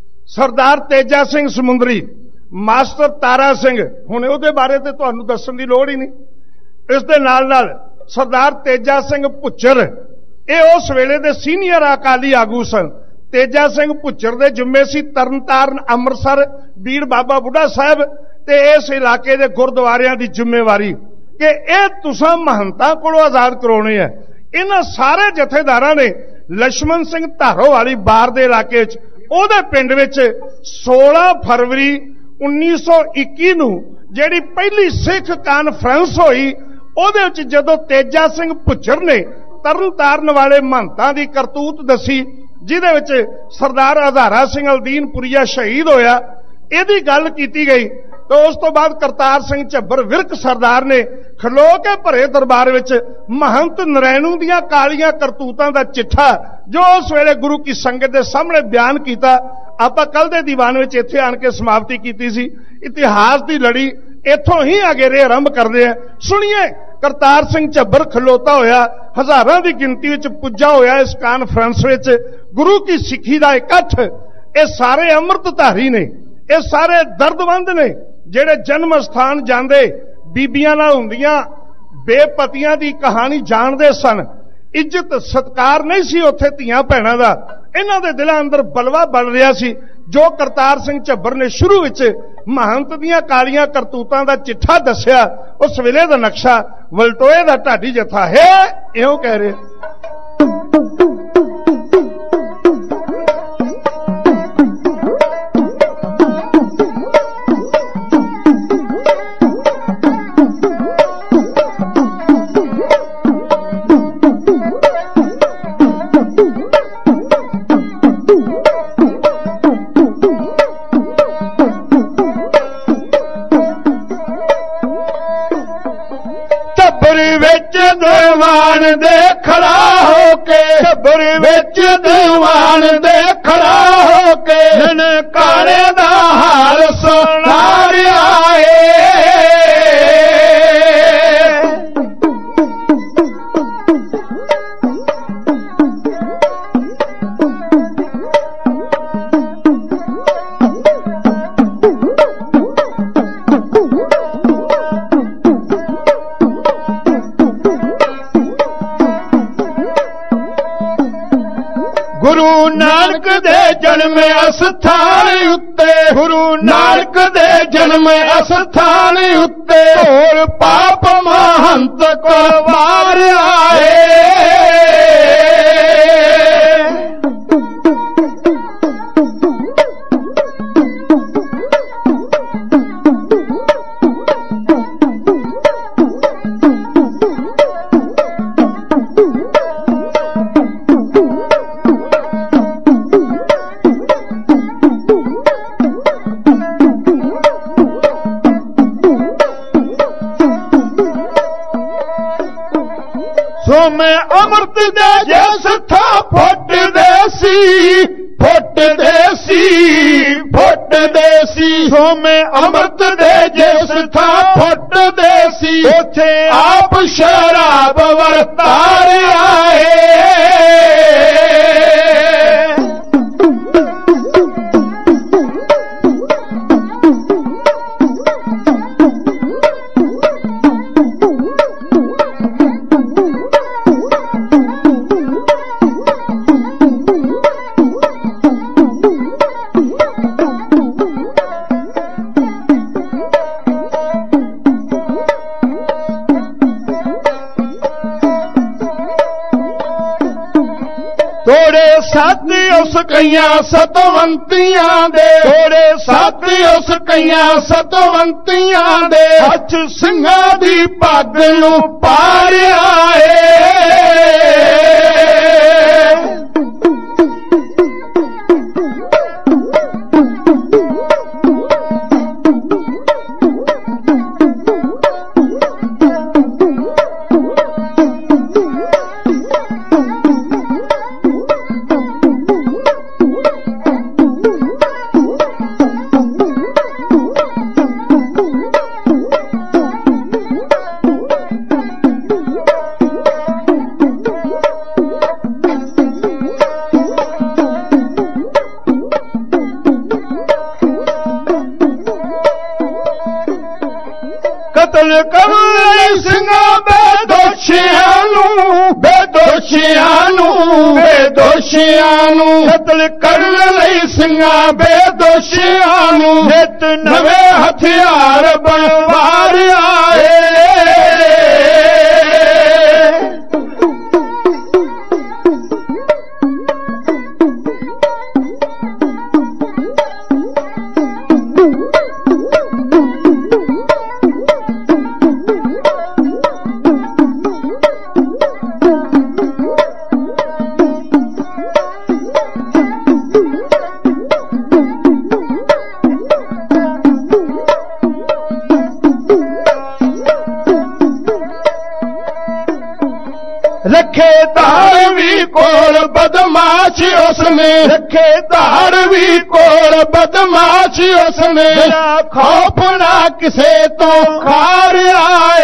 Speaker 3: ਸਰਦਾਰ ਤੇਜਾ ਸਿੰਘ ਸਮੁੰਦਰੀ, ਮਾਸਟਰ ਤਾਰਾ ਸਿੰਘ, ਹੁਣ ਉਹਦੇ ਬਾਰੇ ਤੇ ਤੁਹਾਨੂੰ ਦੱਸਣ ਦੀ ਲੋੜ ਹੀ ਨਹੀਂ। ਇਸ ਦੇ ਨਾਲ ਸਰਦਾਰ ਤੇਜਾ ਸਿੰਘ ਭੁੱਚਰ, ਇਹ ਉਸ ਵੇਲੇ ਦੇ ਸੀਨੀਅਰ ਅਕਾਲੀ ਆਗੂ ਸਨ। ਤੇਜਾ ਸਿੰਘ ਭੁੱਚਰ ਦੇ ਜ਼ਿੰਮੇ ਸੀ ਤਰਨਤਾਰਨ, ਅੰਮ੍ਰਿਤਸਰ, ਬੀੜ ਬਾਬਾ ਬੁੱਢਾ ਸਾਹਿਬ ਤੇ ਇਸ ਇਲਾਕੇ ਦੇ ਗੁਰਦੁਆਰਿਆਂ ਦੀ ਜ਼ਿੰਮੇਵਾਰੀ ਕਿ ਇਹ ਤੁਸੀਂ ਮਹੰਤਾਂ ਕੋਲੋਂ ਆਜ਼ਾਦ ਕਰਾਉਣੇ ਆ। ਇਹਨਾਂ ਸਾਰੇ ਜਥੇਦਾਰਾਂ ਨੇ ਲక్ష్మణ ਸਿੰਘ ਧਾਰੋ ਵਾਲੀ ਬਾਰ ਦੇ ਇਲਾਕੇ 'ਚ, ਉਹਦੇ ਪਿੰਡ ਵਿੱਚ 16 ਫਰਵਰੀ 1921 ਨੂੰ ਜਿਹੜੀ ਪਹਿਲੀ ਸਿੱਖ ਕਾਨਫਰੰਸ ਹੋਈ, ਉਹਦੇ ਵਿੱਚ ਜਦੋਂ ਤੇਜਾ ਸਿੰਘ ਭੁੱਚਰ ਨੇ ਤਰਨਤਾਰਨ ਵਾਲੇ ਮਹੰਤਾਂ ਦੀ ਕਰਤੂਤ ਦੱਸੀ, ਜਿਹਦੇ ਵਿੱਚ ਸਰਦਾਰ ਹਜ਼ਾਰਾ ਸਿੰਘ ਅਲਦੀਨਪੁਰੀਆ ਸ਼ਹੀਦ ਹੋਇਆ, ਇਹਦੀ ਗੱਲ ਕੀਤੀ ਗਈ। ਤੇ ਉਸ ਤੋਂ ਬਾਅਦ ਕਰਤਾਰ ਸਿੰਘ ਝੱਬਰ ਵਿਰਕ ਸਰਦਾਰ ਨੇ ਖਲੋ ਕੇ ਭਰੇ ਦਰਬਾਰ ਵਿੱਚ ਮਹੰਤ ਨਰੈਣੂ ਦੀਆਂ ਕਾਲੀਆਂ ਕਰਤੂਤਾਂ ਦਾ ਚਿੱਠਾ, ਜੋ ਉਸ ਵੇਲੇ ਗੁਰੂ ਕੀ ਸੰਗਤ ਦੇ ਸਾਹਮਣੇ ਬਿਆਨ ਕੀਤਾ। ਆਪਾਂ ਕੱਲ ਦੇ ਦੀਵਾਨ ਵਿੱਚ ਇੱਥੇ ਆਣ ਕੇ ਸਮਾਪਤੀ ਕੀਤੀ ਸੀ। ਇਤਿਹਾਸ ਦੀ ਲੜੀ ਇੱਥੋਂ ਹੀ ਅਗੇਰੇ ਆਰੰਭ ਕਰਦੇ ਆ। ਸੁਣੀਏ, ਕਰਤਾਰ ਸਿੰਘ ਝੱਬਰ ਖਲੋਤਾ ਹੋਇਆ ਹਜ਼ਾਰਾਂ ਦੀ ਗਿਣਤੀ ਵਿੱਚ ਪੁੱਜਾ ਹੋਇਆ ਇਸ ਕਾਨਫਰੰਸ ਵਿੱਚ। ਗੁਰੂ ਕੀ ਸਿੱਖੀ ਦਾ ਇਕੱਠ, ਇਹ ਸਾਰੇ ਅੰਮ੍ਰਿਤਧਾਰੀ ਨੇ, ਇਹ ਸਾਰੇ ਦਰਦਮੰਦ ਨੇ, ਜਿਹੜੇ ਜਨਮ ਸਥਾਨ ਜਾਂਦੇ ਬੀਬੀਆਂ ਨਾਲ ਹੁੰਦੀਆਂ ਬੇਪਤੀਆਂ ਦੀ ਕਹਾਣੀ ਜਾਣਦੇ ਸਨ। ਇੱਜ਼ਤ ਸਤਕਾਰ ਨਹੀਂ ਸੀ ਉੱਥੇ ਧੀਆਂ ਭੈਣਾਂ ਦਾ। ਇਹਨਾਂ ਦੇ ਦਿਲਾਂ ਅੰਦਰ ਬਲਵਾ ਬਲ ਰਿਹਾ ਸੀ। ਜੋ ਕਰਤਾਰ ਸਿੰਘ ਝੱਬਰ ਨੇ ਸ਼ੁਰੂ ਵਿੱਚ ਮਹੰਤ ਦੀਆਂ ਕਾਲੀਆਂ ਕਰਤੂਤਾਂ ਦਾ ਚਿੱਠਾ ਦੱਸਿਆ, ਉਸ ਵੇਲੇ ਦਾ ਨਕਸ਼ਾ ਵਲਟੋਏ ਦਾ ਢਾਡੀ ਜਥਾ ਹੈ, ਇਉਂ ਕਹਿ ਰਹੇ।
Speaker 2: ਦੀਵਾਨ ਦੇ ਖੜਾ ਹੋ ਕੇ, ਛੱਬਰ ਵਿੱਚ ਦੀਵਾਨ ਦੇ ਖੜਾ ਹੋ ਕੇ, ਨਨਕਾਣੇ ਦਾ ਹਾਲ ਸੁਣਾ ਰਿਹਾ ਏ। ਨਾਨਕ ਦੇ ਜਨਮ ਅਸਥਾਨ ਉੱਤੇ,
Speaker 1: ਗੁਰੂ
Speaker 2: ਨਾਨਕ ਦੇ ਜਨਮ ਅਸਥਾਨ ਉੱਤੇ ਹੋਰ ਪਾਪ ਮਹੰਤ ਕੋ ਮਾਰਿਆ
Speaker 1: ਸੋ ਮੈਂ ਅੰਮ੍ਰਿਤ ਦੇ
Speaker 2: ਜਿਸ ਥਾਂ ਫੁੱਟਦੇ ਸੀ, ਫੁੱਟਦੇ ਸੀ, ਫੁੱਟਦੇ ਸੀ,
Speaker 1: ਸੋ ਮੈਂ
Speaker 2: ਅੰਮ੍ਰਿਤ ਦੇ ਜਿਸ ਥਾਂ ਫੁੱਟਦੇ ਸੀ
Speaker 1: ਉੱਥੇ
Speaker 2: ਆਪ ਸ਼ਰਾਬ ਵਰਤਾਰਿਆ
Speaker 1: ਤੋੜੇ ਸੱਤ ਉਸ
Speaker 2: ਕਈਆਂ ਸਤਵੰਤੀਆਂ ਦੇ,
Speaker 1: ਤੋੜੇ
Speaker 2: ਸੱਤ ਉਸ ਕਈਆਂ ਸਤਵੰਤੀਆਂ ਦੇ
Speaker 1: ਹੱਥ
Speaker 2: ਸਿੰਘਾਂ ਦੀ ਪੱਗ ਨੂੰ ਪਾਰਿਆ
Speaker 1: ਕਤਲ ਕਰਨ ਲਈ
Speaker 2: ਸਿੰਘਾਂ ਬੇਦੋਸ਼ੀਆਂ ਨੂੰ, ਬੇਦੋਸ਼ੀਆਂ ਨੂੰ, ਬੇਦੋਸ਼ੀਆਂ ਨੂੰ
Speaker 1: ਕਤਲ
Speaker 2: ਕਰਨ ਲਈ ਸਿੰਘਾਂ ਬੇਦੋਸ਼ੀਆਂ ਨੂੰ
Speaker 1: ਨਿਤ
Speaker 2: ਨਵੇਂ ਹਥਿਆਰ ਬਣਵਾਰਿਆ
Speaker 1: ਰੱਖੇ ਧਾਰ
Speaker 2: ਵੀ ਕੋਲ ਬਦਮਾਸ਼ ਉਸਨੇ,
Speaker 1: ਰੱਖੇ
Speaker 2: ਧਾਰ ਵੀ ਕੋਲ ਬਦਮਾਸ਼ ਉਸਨੇ
Speaker 1: ਬਿਨਾਂ
Speaker 2: ਖੌਫ ਨਾ ਕਿਸੇ ਤੋਂ ਖਾਰਿਆ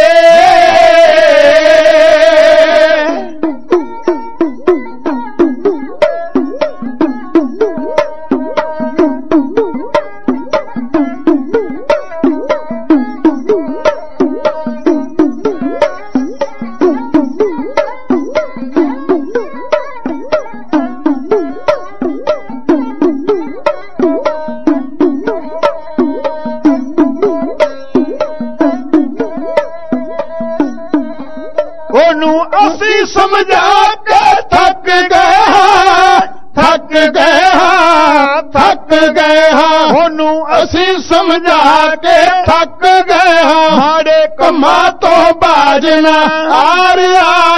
Speaker 1: ਉਹਨੂੰ ਅਸੀਂ
Speaker 2: ਸਮਝਾ ਕੇ ਥੱਕ ਗਏ ਹਾਂ, ਥੱਕ ਗਏ ਹਾਂ, ਥੱਕ ਗਏ ਹਾਂ
Speaker 1: ਉਹਨੂੰ
Speaker 2: ਅਸੀਂ ਸਮਝਾ ਕੇ ਥੱਕ ਗਏ ਹਾਂ
Speaker 1: ਮਾੜੇ
Speaker 2: ਕੰਮਾਂ ਤੋਂ ਬਾਜ ਨਾ ਆ ਰਿਹਾ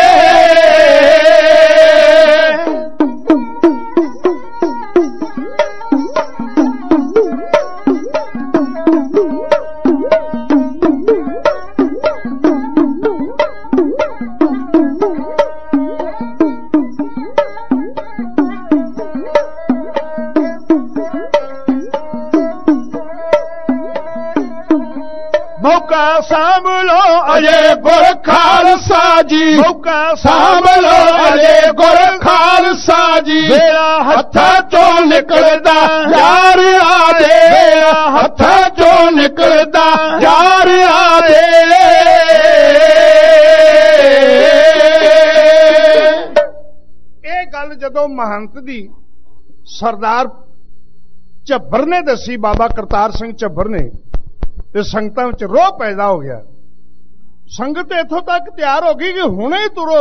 Speaker 1: ਮੌਕਾ ਸਾਂਭ ਲੋ
Speaker 2: ਅਜੇ ਗੁਰ ਖਾਲਸਾ ਜੀ,
Speaker 1: ਮੌਕਾ
Speaker 2: ਸਾਂਭ ਲੋ ਅਜੇ ਗੁਰ ਖਾਲਸਾ ਜੀ
Speaker 1: ਵੇਲਾ
Speaker 2: ਹੱਥਾਂ ਚੋਂ ਨਿਕਲਦਾ ਜਾ ਰਿਹਾ ਵੇਲਾ ਹੱਥਾਂ ਚੋਂ ਨਿਕਲਦਾ ਜਾ ਰਿਹਾ
Speaker 3: ਇਹ ਗੱਲ ਜਦੋਂ ਮਹੰਤ ਦੀ सरदार झब्बर ने दसी, बाबा करतार सिंह झब्बर ने, ते संगतां विच रोह पैदा हो गया। संगत इथों तक तैयार हो गई कि हुणे ही तुरो,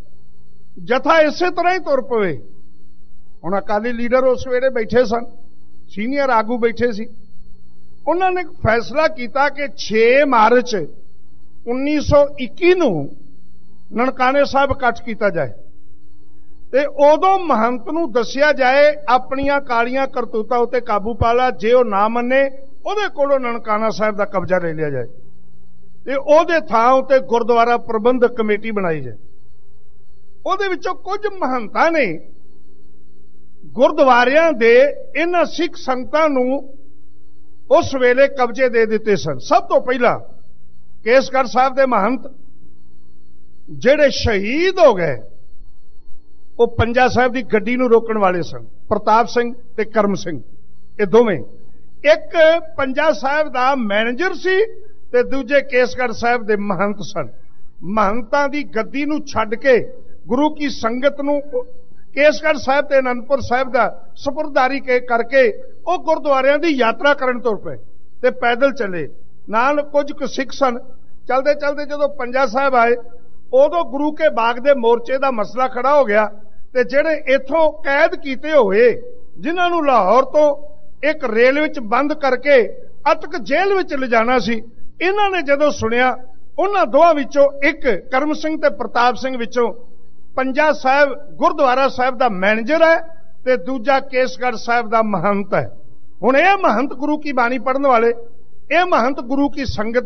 Speaker 3: जथा इसे तरह ही तुर पवे। हुण अकाली लीडर उस वेले बैठे सन, सीनियर आगू बैठे सी, उन्होंने फैसला किया कि 6 मार्च 1921 नूं ननकाने साहब इकट्ठ किया जाए ते उदों महंत नूं दसिया जाए अपनियां कालियां करतूतां उत्ते काबू पा ला, जे वो ना मन्ने उहदे कोलों ननकाना साहब का कब्जा ले लिया जाए ते उहदे थां उत्ते गुरुद्वारा प्रबंधक कमेटी बनाई जाए। उहदे विचों कुछ महंतां ने गुरुद्वारियां दे इन्हां सिख संगतां नूं उस वेले कब्जे दे दिते सन। सब तो पहला केसगढ़ साहब दे महंत जिहड़े शहीद हो गए वो पंजा साहब की गड्डी नूं रोकण वाले सन, प्रताप सिंह ते करम सिंह, ये दोवें। एक पंजा साहब दा मैनेजर सी ते दूजे केसगढ़ साहब दे महंत सन। महंतां दी गद्दी नूं छड्ड के गुरु की संगत नूं केसगढ़ साहब ते आनंदपुर साहब दा सुपुरदारी करके वो गुरुद्वारियां दी यात्रा करन तुर पे ते पैदल चले। नाल कुछ कुछ सिख सन। चलते चलते जदों पंजा साहब आए उदों गुरु के बाग दे मोर्चे का मसला खड़ा हो गया ते जिहड़े इथों कैद कीते होए जिन्हां नूं लाहौर तो एक रेल विच बंद करके अटक जेल विच ले जाना सी, इन्हां ने जदों सुनिया उन्हां दोवां विचों एक करम सिंह ते प्रताप सिंह विचों पंजा साहब गुरुद्वारा साहब दा मैनेजर है ते दूजा केसगढ़ साहब दा महंत है। हुण यह महंत गुरु की बाणी पढ़न वाले, यह महंत गुरु की संगत,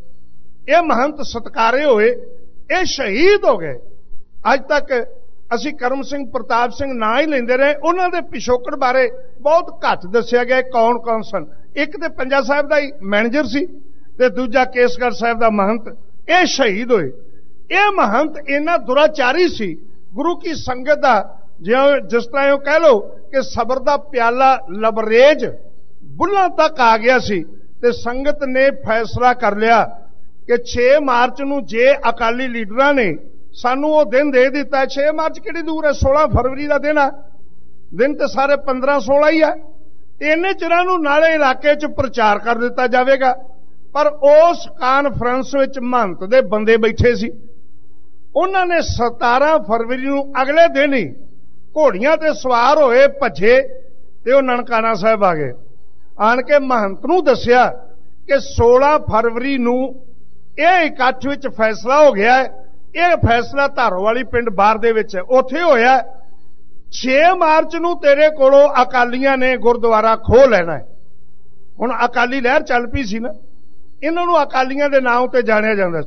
Speaker 3: यह महंत सत्कारे होए, ये शहीद हो गए। अज तक असी करम सिंह प्रताप सिंह ना ही लेंदे रहे, उन्हां दे पिछोकड़ बारे बहुत घट दस्सिया गया कौन कौन सन। एक ते पंजा साहब दा ही मैनेजर सी ते दूजा केसगढ़ साहब दा महंत, ये शहीद होए। यह महंत इन्ना दुराचारी सी गुरु की संगत दा, जिस तरह कह लो कि सबर दा प्याला लबरेज बुल्लां तक आ गया सी ते संगत ने फैसला कर लिया कि 6 मार्च नूं जे अकाली लीडरां ने सानू वो दिन दे दिता। 6 मार्च किहड़ी दूर है, 16 फरवरी का दिन है, दिन तो सारे 15-16 ही है। इन्ने चिरां नूं नाले इलाके च प्रचार कर दिता जाएगा। पर उस कानफ्रेंस विच महंत दे बंदे बैठे सी, उन्होंने 17 फरवरी नूं अगले दिन ही घोड़ियां ते सवार होए भजे ते वो ननकाना साहब आ गए। आन के महंत नूं दस्सिया कि 16 फरवरी नूं यह इकट्ठ विच फैसला हो गया है, यह फैसला धारोवाली पिंड बाहर दे विच है, उत्थे होया। 6 मार्च नूं तेरे कोलों अकालियां ने गुरुद्वारा खो लेना है। हुण अकाली लहर चल पई सी ना, इन्हां नूं अकालियां दे नाम ते जाणिया जांदा।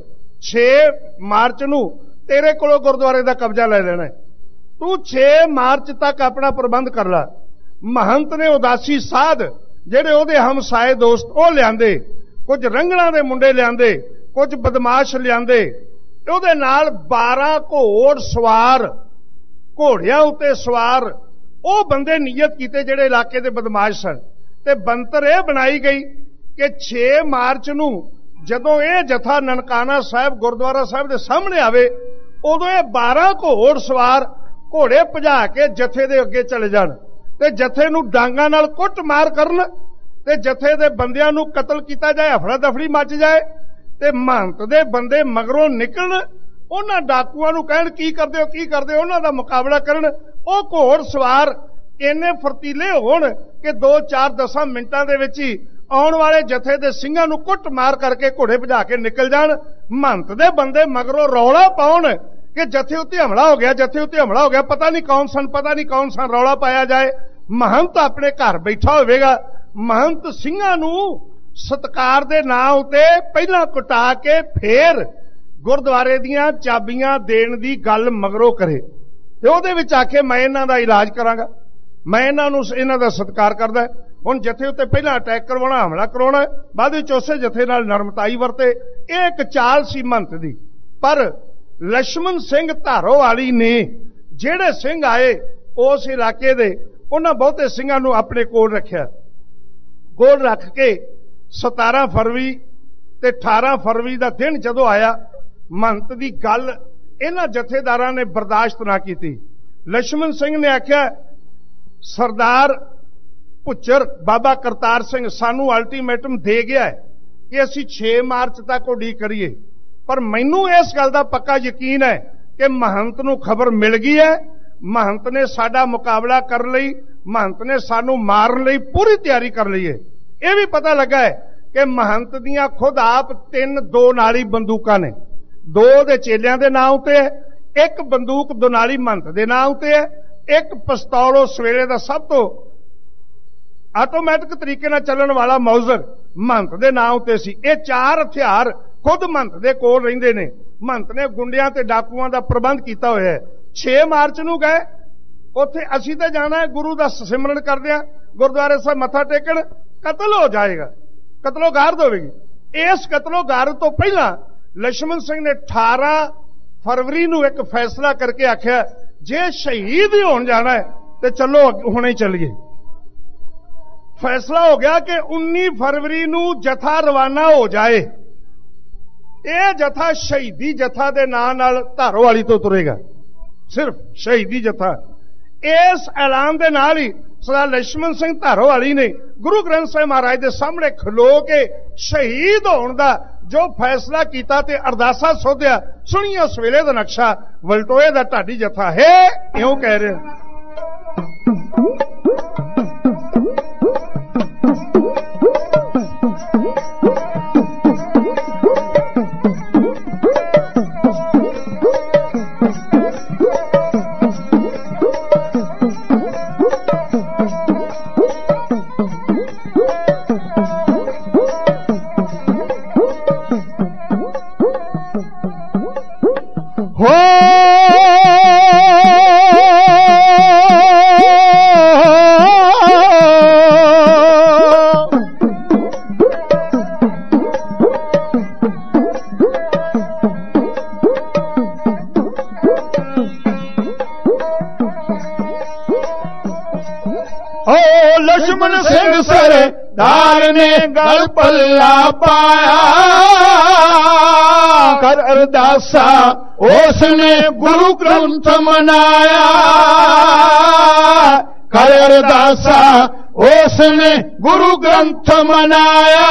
Speaker 3: 6 मार्च नूं तेरे कोलों गुरुद्वारे दा कब्जा ले लेना है, तू 6 मार्च तक अपना प्रबंध कर ला। महंत ने उदासी साध जिहड़े उहदे हमसाए दोस्त वो लियांदे, कुछ रंगणा दे मुंडे लियांदे, कुछ बदमाश लियांदे, उहदे नाल 12 घोड़ सवार, घोड़ियां उत्ते सवार वो बंदे नियत कीते जिहड़े इलाके दे बदमाश सन। ते बनतर यह बनाई गई कि 6 मार्च नूं जदों यह जथा ननकाना साहब गुरुद्वारा साहब दे सामने आवे उदों ये 12 घोड़ सवार घोड़े भजा के जथे दे अगे चले जाण ते जथे नूं डांगां नाल कुट मार करन ते जथे दे बंदियां नूं कतल किया जाए, हफड़ा दफड़ी मच जाए ते महंत दे बंदे मगरों निकलण, उन्हां डाकुआं नूं कहण की करदे हो की करदे हो, उन्हां दा मुकाबला करन। वो घोड़ सवार इन्ने फरतीले होण कि 2-4-10 मिंटां दे विच ही आउण वाले जथे दे सिंघां नूं कुट मार करके घोड़े भजा के निकल जाण। महंत दे बंदे मगरों रौला पाउण कि जथे उत्ते हमला हो गया, जथे उत्ते हमला हो गया, पता नहीं कौन सन, पता नहीं कौन सन, रौला पाया जाए। महंत अपने घर बैठा होवेगा, महंत सिंघां नूं सत्कार दे नां उत्ते पहलां कुटा के फिर गुरुद्वारे दीयां चाबियां देण दी गल मगरों करे ते उहदे विच आखे मैं इन्हां दा इलाज करांगा, मैं इन्हां दा सत्कार करदा। हुण जथे उत्ते पहलां अटैक करवाउणा, हमला करवाउणा, बाद विच उसे जथे नाल नरमताई वरते। इह एक चाल सी महंत दी। पर लक्ष्मण सिंह धारोवाली ने जिहड़े सिंह आए उस इलाके दे उन्हां बहुते सिंघां नूं अपने कोल रखिया। कोल रख के 17 फरवरी ते 18 फरवरी का दिन जदों आया, महंत की गल इन्हां जथेदारां ने बर्दाश्त ना की। लक्ष्मण सिंह ने आख्या ਸਰਦਾਰ ਭੁੱਚਰ ਬਾਬਾ ਕਰਤਾਰ ਸਿੰਘ ਸਾਨੂੰ ਅਲਟੀਮੇਟਮ ਦੇ ਗਿਆ ਹੈ ਕਿ ਅਸੀਂ 6 ਮਾਰਚ ਤੱਕ ਉਡੀਕ ਕਰੀਏ, ਪਰ ਮੈਨੂੰ ਇਸ ਗੱਲ ਦਾ ਪੱਕਾ ਯਕੀਨ ਹੈ ਕਿ ਮਹੰਤ ਨੂੰ ਖਬਰ ਮਿਲ ਗਈ ਹੈ। ਮਹੰਤ ਨੇ ਸਾਡਾ ਮੁਕਾਬਲਾ ਕਰਨ ਲਈ, ਮਹੰਤ ਨੇ ਸਾਨੂੰ ਮਾਰਨ ਲਈ ਪੂਰੀ ਤਿਆਰੀ ਕਰ ਲਈ ਹੈ। ਇਹ ਵੀ ਪਤਾ ਲੱਗਾ ਹੈ ਕਿ ਮਹੰਤ ਦੀਆਂ ਖੁਦ ਆਪ 3 2 ਨਾਲੀ ਬੰਦੂਕਾਂ ਨੇ, 2 ਦੇ ਚੇਲਿਆਂ ਦੇ ਨਾਂ ਉੱਤੇ ਹੈ, 1 ਬੰਦੂਕ ਦੁਨਾਲੀ ਮਹੰਤ ਦੇ ਨਾਂ ਉੱਤੇ ਹੈ, 1 ਪਿਸਤੌਲ ਉਸ ਵੇਲੇ ਦਾ ਸਭ ਤੋਂ ਆਟੋਮੈਟਿਕ ਤਰੀਕੇ ਨਾਲ ਚੱਲਣ ਵਾਲਾ ਮੌਜ਼ਰ ਮਹੰਤ ਦੇ ਨਾਂ ਉੱਤੇ ਸੀ। ਇਹ 4 ਹਥਿਆਰ ਖੁਦ ਮਹੰਤ ਦੇ ਕੋਲ ਰਹਿੰਦੇ ਨੇ। ਮਹੰਤ ਨੇ ਗੁੰਡਿਆਂ ਤੇ ਡਾਕੂਆਂ ਦਾ ਪ੍ਰਬੰਧ ਕੀਤਾ ਹੋਇਆ ਹੈ। 6 ਮਾਰਚ ਨੂੰ ਗਏ, ਉੱਥੇ ਅਸੀਂ ਤਾਂ ਜਾਣਾ ਹੈ ਗੁਰੂ ਦਾ ਸਿਮਰਨ ਕਰਦਿਆਂ ਗੁਰਦੁਆਰੇ ਸਾਹਿਬ ਮੱਥਾ ਟੇਕਣ, ਕਤਲ ਹੋ ਜਾਏਗਾ, ਕਤਲੋਗਾਰਦ ਹੋਵੇਗੀ। ਇਸ ਕਤਲੋਗਾਰਦ ਤੋਂ ਪਹਿਲਾਂ ਲక్ష్మణ ਸਿੰਘ ਨੇ 18 ਫਰਵਰੀ ਨੂੰ ਇੱਕ ਫੈਸਲਾ ਕਰਕੇ ਆਖਿਆ, ਜੇ ਸ਼ਹੀਦ ਹੀ ਹੋਣ ਜਾਣਾ ਹੈ ਤੇ ਚਲੋ ਹੁਣੇ ਚੱਲੀਏ। ਫੈਸਲਾ ਹੋ ਗਿਆ ਕਿ 19 ਫਰਵਰੀ ਨੂੰ ਜਥਾ ਰਵਾਨਾ ਹੋ ਜਾਏ। ਇਹ ਜਥਾ ਸ਼ਹੀਦੀ ਜਥਾ ਦੇ ਨਾਂ ਨਾਲ ਧਾਰੋਵਾਲੀ ਤੋਂ ਤੁਰੇਗਾ, ਸਿਰਫ ਸ਼ਹੀਦੀ ਜਥਾ। ਇਸ ਐਲਾਨ ਦੇ ਨਾਲ ਹੀ ਸਰਦਾਰ ਲక్ష్మణ ਸਿੰਘ ਧਾਰੋਵਾਲੀ ਨੇ ਗੁਰੂ ਗ੍ਰੰਥ ਸਾਹਿਬ ਮਹਾਰਾਜ ਦੇ ਸਾਹਮਣੇ ਖਲੋ ਕੇ ਸ਼ਹੀਦ ਹੋਣ ਦਾ ਜੋ ਫੈਸਲਾ ਕੀਤਾ ਤੇ ਅਰਦਾਸਾ ਸੋਧਿਆ। ਸੁਣੀਏ ਉਸ ਵੇਲੇ ਦਾ ਨਕਸ਼ਾ, ਵਲਟੋਏ ਦਾ ਢਾਡੀ ਜਥਾ ਹੈ, ਇਉਂ ਕਹਿ ਰਿਹਾ।
Speaker 2: ਲక్ష్మణ ਸਿੰਘ ਸਰਦਾਰ ਨੇ ਗਲ ਪੱਲਾ ਪਾਇਆ, ਕਰ ਅਰਦਾਸਾ ਉਸ ਨੇ ਗੁਰੂ ਗ੍ਰੰਥ ਮਨਾਇਆ, ਕਰ ਅਰਦਾਸਾ ਉਸ ਨੇ ਗੁਰੂ ਗ੍ਰੰਥ ਮਨਾਇਆ।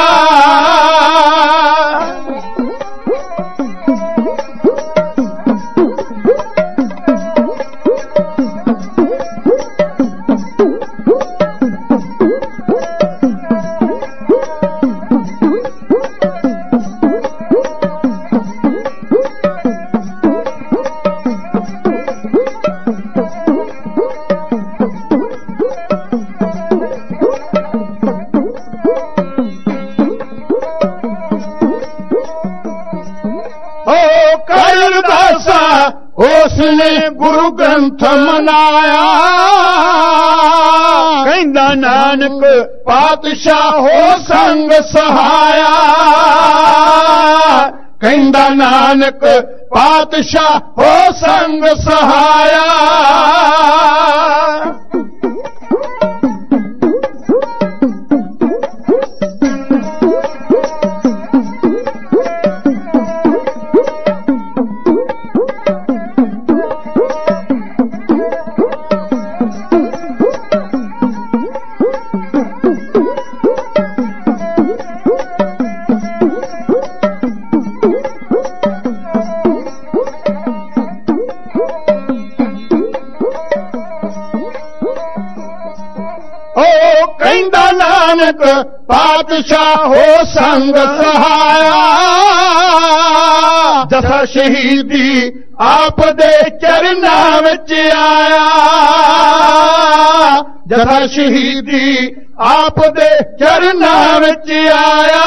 Speaker 2: उसने गुरु ग्रंथ मनाया, कहंदा नानक पातशाह हो संग सहाया, कहंदा नानक पातशाह हो संग सहाया। नानक पातशाह हो संग सहाया, जथा शहीदी आप दे चरनां विच आया, जथा शहीदी आप दे चरनां विच आया।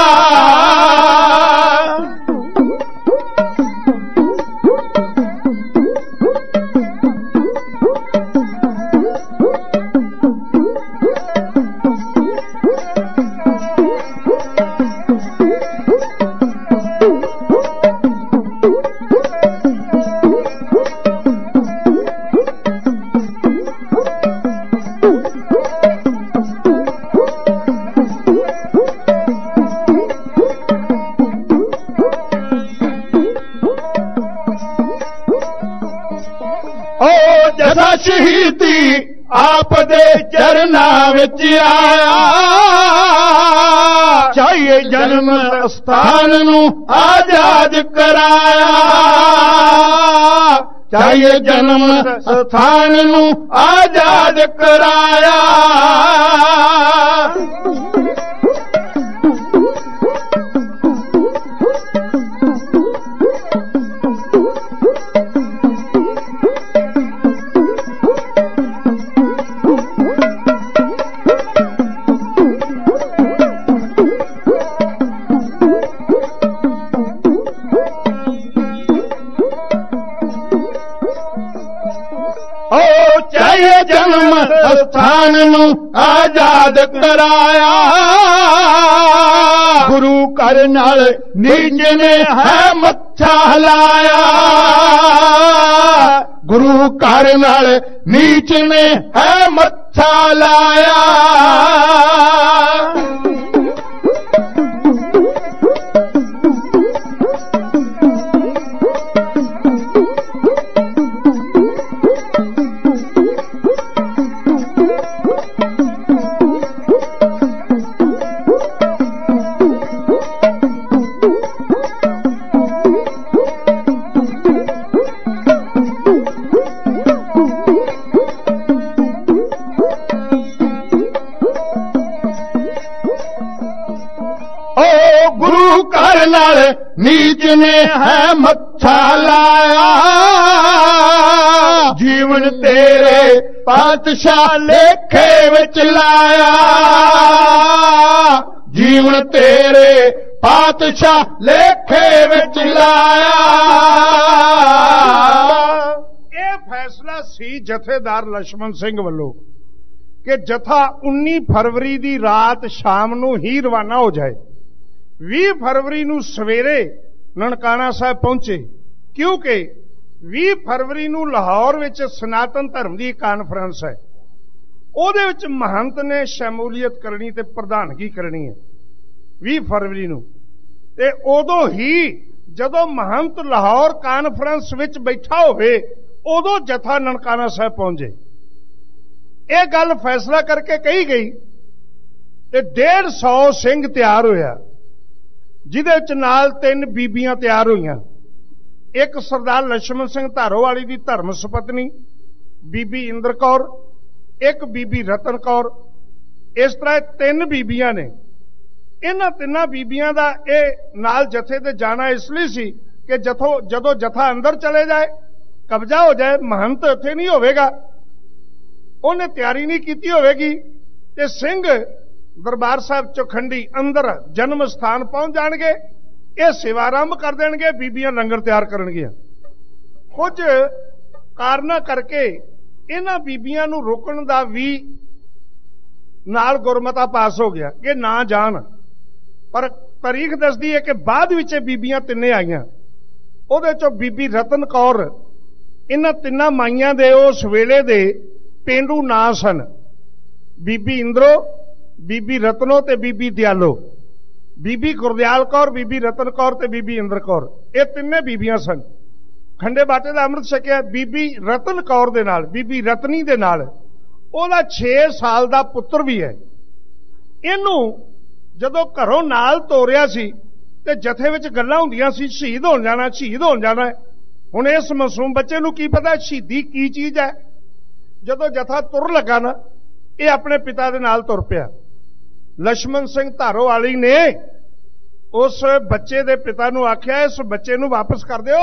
Speaker 2: शहीदी ਆਪ ਦੇ ਚਰਨਾਂ ਵਿੱਚ ਆਇਆ।
Speaker 1: ਚਾਹੀਏ ਜਨਮ
Speaker 2: ਸਥਾਨ ਨੂੰ ਆਜ਼ਾਦ ਕਰਾਇਆ। ਚਾਹੀਏ ਜਨਮ ਸਥਾਨ ਨੂੰ ਆਜ਼ਾਦ ਕਰਾਇਆ। ਚਾਹੀਏ ਜਨਮ ਸਥਾਨ ਨੂੰ ਆਜ਼ਾਦ ਕਰਾਇਆ।
Speaker 1: ਗੁਰੂ ਘਰ ਨਾਲ
Speaker 2: ਨੀਚ ਨੇ ਹੈ ਮੱਥਾ ਹਿਲਾਇਆ। ਗੁਰੂ ਘਰ ਨਾਲ ਨੀਚ ਨੇ ਹੈ ਮੱਥਾ ਲਾਇਆ। ਗੁਰੂ ਘਰ ਨਾਲ ਨੀਚ ਨੇ ਹੈ ਮੱਥਾ ਲਾਇਆ। ਜੀਵਨ ਤੇਰੇ ਪਾਤਸ਼ਾਹ ਲੇਖੇ ਵਿੱਚ ਲਾਇਆ। ਜੀਵਨ ਤੇਰੇ ਪਾਤਸ਼ਾਹ ਲੇਖੇ ਵਿੱਚ ਲਾਇਆ।
Speaker 3: ਇਹ ਫੈਸਲਾ ਸੀ ਜਥੇਦਾਰ ਲਛਮਣ ਸਿੰਘ ਵੱਲੋਂ ਕਿ ਜਥਾ 19 ਫਰਵਰੀ ਦੀ ਰਾਤ ਸ਼ਾਮ ਨੂੰ ਹੀ ਰਵਾਨਾ ਹੋ ਜਾਏ। 20 ਫਰਵਰੀ ਨੂੰ ਸਵੇਰੇ ਨਨਕਾਣਾ ਸਾਹਿਬ ਪਹੁੰਚੇ, ਕਿਉਂਕਿ 20 ਫਰਵਰੀ ਨੂੰ ਲਾਹੌਰ ਵਿੱਚ ਸਨਾਤਨ ਧਰਮ ਦੀ ਕਾਨਫਰੰਸ ਹੈ। ਉਹਦੇ ਵਿੱਚ ਮਹੰਤ ਨੇ ਸ਼ਮੂਲੀਅਤ ਕਰਨੀ ਤੇ ਪ੍ਰਧਾਨਗੀ ਕਰਨੀ ਹੈ 20 ਫਰਵਰੀ ਨੂੰ। ਤੇ ਉਦੋਂ ਹੀ ਜਦੋਂ ਮਹੰਤ ਲਾਹੌਰ ਕਾਨਫਰੰਸ ਵਿੱਚ ਬੈਠਾ ਹੋਵੇ ਉਦੋਂ ਜਥਾ ਨਨਕਾਣਾ ਸਾਹਿਬ ਪਹੁੰਚੇ। ਇਹ ਗੱਲ ਫੈਸਲਾ ਕਰਕੇ ਕਹੀ ਗਈ ਤੇ 150 ਸਿੰਘ ਤਿਆਰ ਹੋਇਆ, ਜਿਹਦੇ ਵਿੱਚ ਨਾਲ 3 ਬੀਬੀਆਂ ਤਿਆਰ ਹੋਈਆਂ। ਇੱਕ ਸਰਦਾਰ ਲਛਮਣ ਸਿੰਘ ਧਾਰੋਵਾਲੀ ਦੀ ਧਰਮ ਸੁਪਤਨੀ ਬੀਬੀ ਇੰਦਰ ਕੌਰ, ਇੱਕ ਬੀਬੀ ਰਤਨ ਕੌਰ। ਇਸ ਤਰ੍ਹਾਂ 3 ਬੀਬੀਆਂ ਨੇ। ਇਹਨਾਂ 3 ਬੀਬੀਆਂ ਦਾ ਇਹ ਨਾਲ ਜਥੇ ਤੇ ਜਾਣਾ ਇਸ ਲਈ ਸੀ ਕਿ ਜਦੋਂ ਜਥਾ ਅੰਦਰ ਚਲੇ ਜਾਏ, ਕਬਜ਼ਾ ਹੋ ਜਾਏ, ਮਹੰਤ ਉੱਥੇ ਨਹੀਂ ਹੋਵੇਗਾ, ਉਹਨੇ ਤਿਆਰੀ ਨਹੀਂ ਕੀਤੀ ਹੋਵੇਗੀ ਤੇ ਸਿੰਘ ਦਰਬਾਰ ਸਾਹਿਬ ਚੋਖੰਡੀ ਅੰਦਰ ਜਨਮ ਸਥਾਨ ਪਹੁੰਚ ਜਾਣਗੇ। ਇਹ ਸੇਵਾ ਆਰੰਭ ਕਰ ਦੇਣਗੇ, ਬੀਬੀਆਂ ਲੰਗਰ ਤਿਆਰ ਕਰਨਗੀਆਂ। ਕੁਝ ਕਾਰਨਾਂ ਕਰਕੇ ਇਹਨਾਂ ਬੀਬੀਆਂ ਨੂੰ ਰੋਕਣ ਦਾ ਵੀ ਨਾਲ ਗੁਰਮਤਾ ਪਾਸ ਹੋ ਗਿਆ ਕਿ ਨਾ ਜਾਣ, ਪਰ ਤਾਰੀਖ ਦੱਸਦੀ ਹੈ ਕਿ ਬਾਅਦ ਵਿੱਚ ਇਹ ਬੀਬੀਆਂ 3 ਆਈਆਂ। ਉਹਦੇ ਚੋਂ ਬੀਬੀ ਰਤਨ ਕੌਰ ਇਹਨਾਂ 3 ਮਾਈਆਂ ਦੇ ਉਸ ਵੇਲੇ ਦੇ ਪੇਂਡੂ ਨਾਂ ਸਨ। ਬੀਬੀ ਇੰਦਰੋ, ਬੀਬੀ ਰਤਨੋ ਤੇ ਬੀਬੀ ਦਿਆਲੋ। ਬੀਬੀ ਗੁਰਦਿਆਲ ਕੌਰ, ਬੀਬੀ ਰਤਨ ਕੌਰ ਤੇ ਬੀਬੀ ਇੰਦਰ ਕੌਰ, ਇਹ 3 ਬੀਬੀਆਂ ਸਨ। ਖੰਡੇ ਬਾਟੇ ਦਾ ਅੰਮ੍ਰਿਤ ਛਕਿਆ ਬੀਬੀ ਰਤਨ ਕੌਰ ਦੇ ਨਾਲ, ਬੀਬੀ ਰਤਨੀ ਦੇ ਨਾਲ। ਉਹਦਾ 6 ਸਾਲ ਦਾ ਪੁੱਤਰ ਵੀ ਹੈ। ਇਹਨੂੰ ਜਦੋਂ ਘਰੋਂ ਨਾਲ ਤੋਰਿਆ ਸੀ ਤੇ ਜਥੇ ਵਿੱਚ ਗੱਲਾਂ ਹੁੰਦੀਆਂ ਸੀ, ਸ਼ਹੀਦ ਹੋਣ ਜਾਣਾ, ਸ਼ਹੀਦ ਹੋਣ ਜਾਣਾ। ਹੁਣ ਇਸ ਮਾਸੂਮ ਬੱਚੇ ਨੂੰ ਕੀ ਪਤਾ ਸ਼ਹੀਦੀ ਕੀ ਚੀਜ਼ ਹੈ। ਜਦੋਂ ਜਥਾ ਤੁਰ ਲੱਗਾ ਨਾ, ਇਹ ਆਪਣੇ ਪਿਤਾ ਦੇ ਨਾਲ ਤੁਰ ਪਿਆ। ਲਛਮਣ ਸਿੰਘ ਧਾਰੋਵਾਲੀ ਨੇ ਉਸ ਬੱਚੇ ਦੇ ਪਿਤਾ ਨੂੰ ਆਖਿਆ, ਇਸ ਬੱਚੇ ਨੂੰ ਵਾਪਸ ਕਰ ਦਿਓ,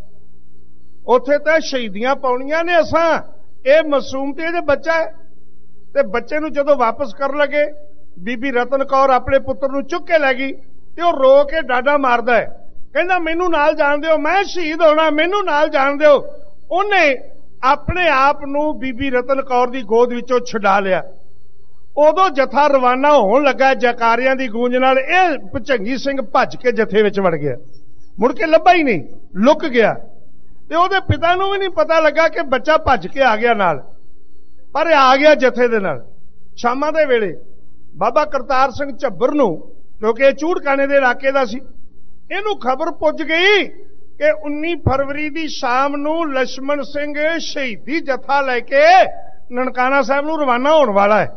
Speaker 3: ਉੱਥੇ ਤਾਂ ਸ਼ਹੀਦੀਆਂ ਪਾਉਣੀਆਂ ਨੇ ਅਸਾਂ, ਇਹ ਮਾਸੂਮ ਤੇ ਜੇ ਬੱਚਾ ਹੈ। ਤੇ ਬੱਚੇ ਨੂੰ ਜਦੋਂ ਵਾਪਸ ਕਰਨ ਲੱਗੇ, ਬੀਬੀ ਰਤਨ ਕੌਰ ਆਪਣੇ ਪੁੱਤਰ ਨੂੰ ਚੁੱਕ ਕੇ ਲੈ ਗਈ ਤੇ ਉਹ ਰੋ ਕੇ ਡਾਡਾ ਮਾਰਦਾ ਹੈ, ਕਹਿੰਦਾ ਮੈਨੂੰ ਨਾਲ ਜਾਣ ਦਿਓ, ਮੈਂ ਸ਼ਹੀਦ ਹੋਣਾ, ਮੈਨੂੰ ਨਾਲ ਜਾਣ ਦਿਓ। ਉਹਨੇ ਆਪਣੇ ਆਪ ਨੂੰ ਬੀਬੀ ਰਤਨ ਕੌਰ ਦੀ ਗੋਦ ਵਿੱਚੋਂ ਛੁਡਾ ਲਿਆ। ਉਦੋਂ ਜਥਾ ਰਵਾਨਾ ਹੋਣ ਲੱਗਾ ਜੈਕਾਰਿਆਂ ਦੀ ਗੂੰਜ ਨਾਲ। ਇਹ ਭੁਜੰਗੀ ਸਿੰਘ ਭੱਜ ਕੇ ਜਥੇ ਵਿੱਚ ਵੜ ਗਿਆ, ਮੁੜ ਕੇ ਲੱਭਾ ਹੀ ਨਹੀਂ, ਲੁਕ ਗਿਆ। ਤੇ ਉਹਦੇ ਪਿਤਾ ਨੂੰ ਵੀ ਨਹੀਂ ਪਤਾ ਲੱਗਾ ਕਿ ਬੱਚਾ ਭੱਜ ਕੇ ਆ ਗਿਆ ਨਾਲ, ਪਰ ਇਹ ਆ ਗਿਆ ਜਥੇ ਦੇ ਨਾਲ। ਸ਼ਾਮਾਂ ਦੇ ਵੇਲੇ ਬਾਬਾ ਕਰਤਾਰ ਸਿੰਘ ਝੱਬਰ ਨੂੰ, ਕਿਉਂਕਿ ਇਹ ਚੂੜਕਾਣੇ ਦੇ ਇਲਾਕੇ ਦਾ ਸੀ, ਇਹਨੂੰ ਖਬਰ ਪੁੱਜ ਗਈ ਕਿ 19 ਫਰਵਰੀ ਦੀ ਸ਼ਾਮ ਨੂੰ ਲਛਮਣ ਸਿੰਘ ਸ਼ਹੀਦੀ ਜਥਾ ਲੈ ਕੇ ਨਨਕਾਣਾ ਸਾਹਿਬ ਨੂੰ ਰਵਾਨਾ ਹੋਣ ਵਾਲਾ ਹੈ।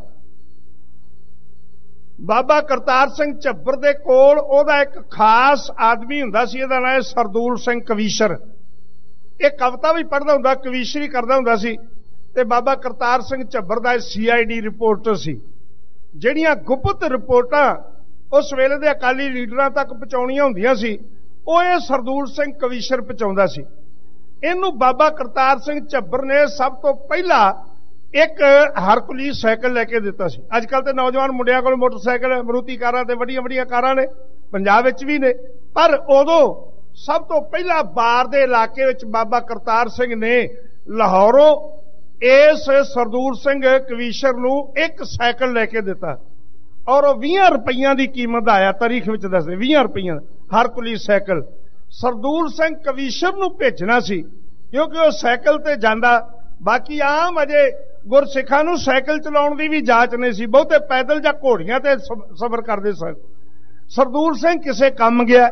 Speaker 3: ਬਾਬਾ ਕਰਤਾਰ ਸਿੰਘ ਝੱਬਰ ਦੇ ਕੋਲ ਉਹਦਾ ਇੱਕ ਖਾਸ ਆਦਮੀ ਹੁੰਦਾ ਸੀ, ਇਹਦਾ ਨਾਂ ਹੈ ਸਰਦੂਲ ਸਿੰਘ ਕਵੀਸ਼ਰ। ਇਹ ਕਵਿਤਾ ਵੀ ਪੜ੍ਹਦਾ ਹੁੰਦਾ, ਕਵੀਸ਼ਰੀ ਕਰਦਾ ਹੁੰਦਾ ਸੀ। ਤੇ ਬਾਬਾ ਕਰਤਾਰ ਸਿੰਘ ਝੱਬਰ ਦਾ CID ਰਿਪੋਰਟਰ ਸੀ। ਜਿਹੜੀਆਂ ਗੁਪਤ ਰਿਪੋਰਟਾਂ ਉਸ ਵੇਲੇ ਦੇ ਅਕਾਲੀ ਲੀਡਰਾਂ ਤੱਕ ਪਹੁੰਚਾਉਣੀਆਂ ਹੁੰਦੀਆਂ ਸੀ, ਉਹ ਇਹ ਸਰਦੂਲ ਸਿੰਘ ਕਵੀਸ਼ਰ ਪਹੁੰਚਾਉਂਦਾ ਸੀ। ਇਹਨੂੰ ਬਾਬਾ ਕਰਤਾਰ ਸਿੰਘ ਝੱਬਰ ਨੇ ਸਭ ਤੋਂ ਪਹਿਲਾਂ ਇੱਕ ਹਰਕੁਲੀਸ ਸਾਈਕਲ ਲੈ ਕੇ ਦਿੱਤਾ ਸੀ। ਅੱਜ ਕੱਲ੍ਹ ਤੇ ਨੌਜਵਾਨ ਮੁੰਡਿਆਂ ਕੋਲ ਮੋਟਰਸਾਈਕਲ, ਮਰੂਤੀ ਕਾਰਾਂ ਤੇ ਵੱਡੀਆਂ ਵੱਡੀਆਂ ਕਾਰਾਂ ਨੇ, ਪੰਜਾਬ ਵਿੱਚ ਵੀ ਨੇ, ਪਰ ਉਦੋਂ ਸਭ ਤੋਂ ਪਹਿਲਾਂ ਬਾਰ ਦੇ ਇਲਾਕੇ ਵਿੱਚ ਬਾਬਾ ਕਰਤਾਰ ਸਿੰਘ ਨੇ ਲਾਹੌਰੋਂ ਇਸ ਸਰਦੂਲ ਸਿੰਘ ਕਵੀਸ਼ਰ ਨੂੰ ਇੱਕ ਸਾਈਕਲ ਲੈ ਕੇ ਦਿੱਤਾ, ਔਰ ਉਹ 20 ਰੁਪਈਆਂ ਦੀ ਕੀਮਤ ਦਾ ਆਇਆ। ਤਾਰੀਖ ਵਿੱਚ ਦੱਸਦੇ 20 ਰੁਪਈਆਂ ਹਰਕੁਲੀਸ ਸਾਈਕਲ ਸਰਦੂਲ ਸਿੰਘ ਕਵੀਸ਼ਰ ਨੂੰ ਭੇਜਣਾ ਸੀ, ਕਿਉਂਕਿ ਉਹ ਸਾਈਕਲ ਤੇ ਜਾਂਦਾ। ਬਾਕੀ ਆਮ ਅਜੇ ਗੁਰਸਿੱਖਾਂ ਨੂੰ ਸਾਈਕਲ ਚਲਾਉਣ ਦੀ ਵੀ ਜਾਂਚ ਨਹੀਂ ਸੀ, ਬਹੁਤੇ ਪੈਦਲ ਜਾਂ ਘੋੜੀਆਂ ਤੇ ਸਫ਼ਰ ਕਰਦੇ ਸਨ। ਸਰਦੂਲ ਸਿੰਘ ਕਿਸੇ ਕੰਮ ਗਿਆ।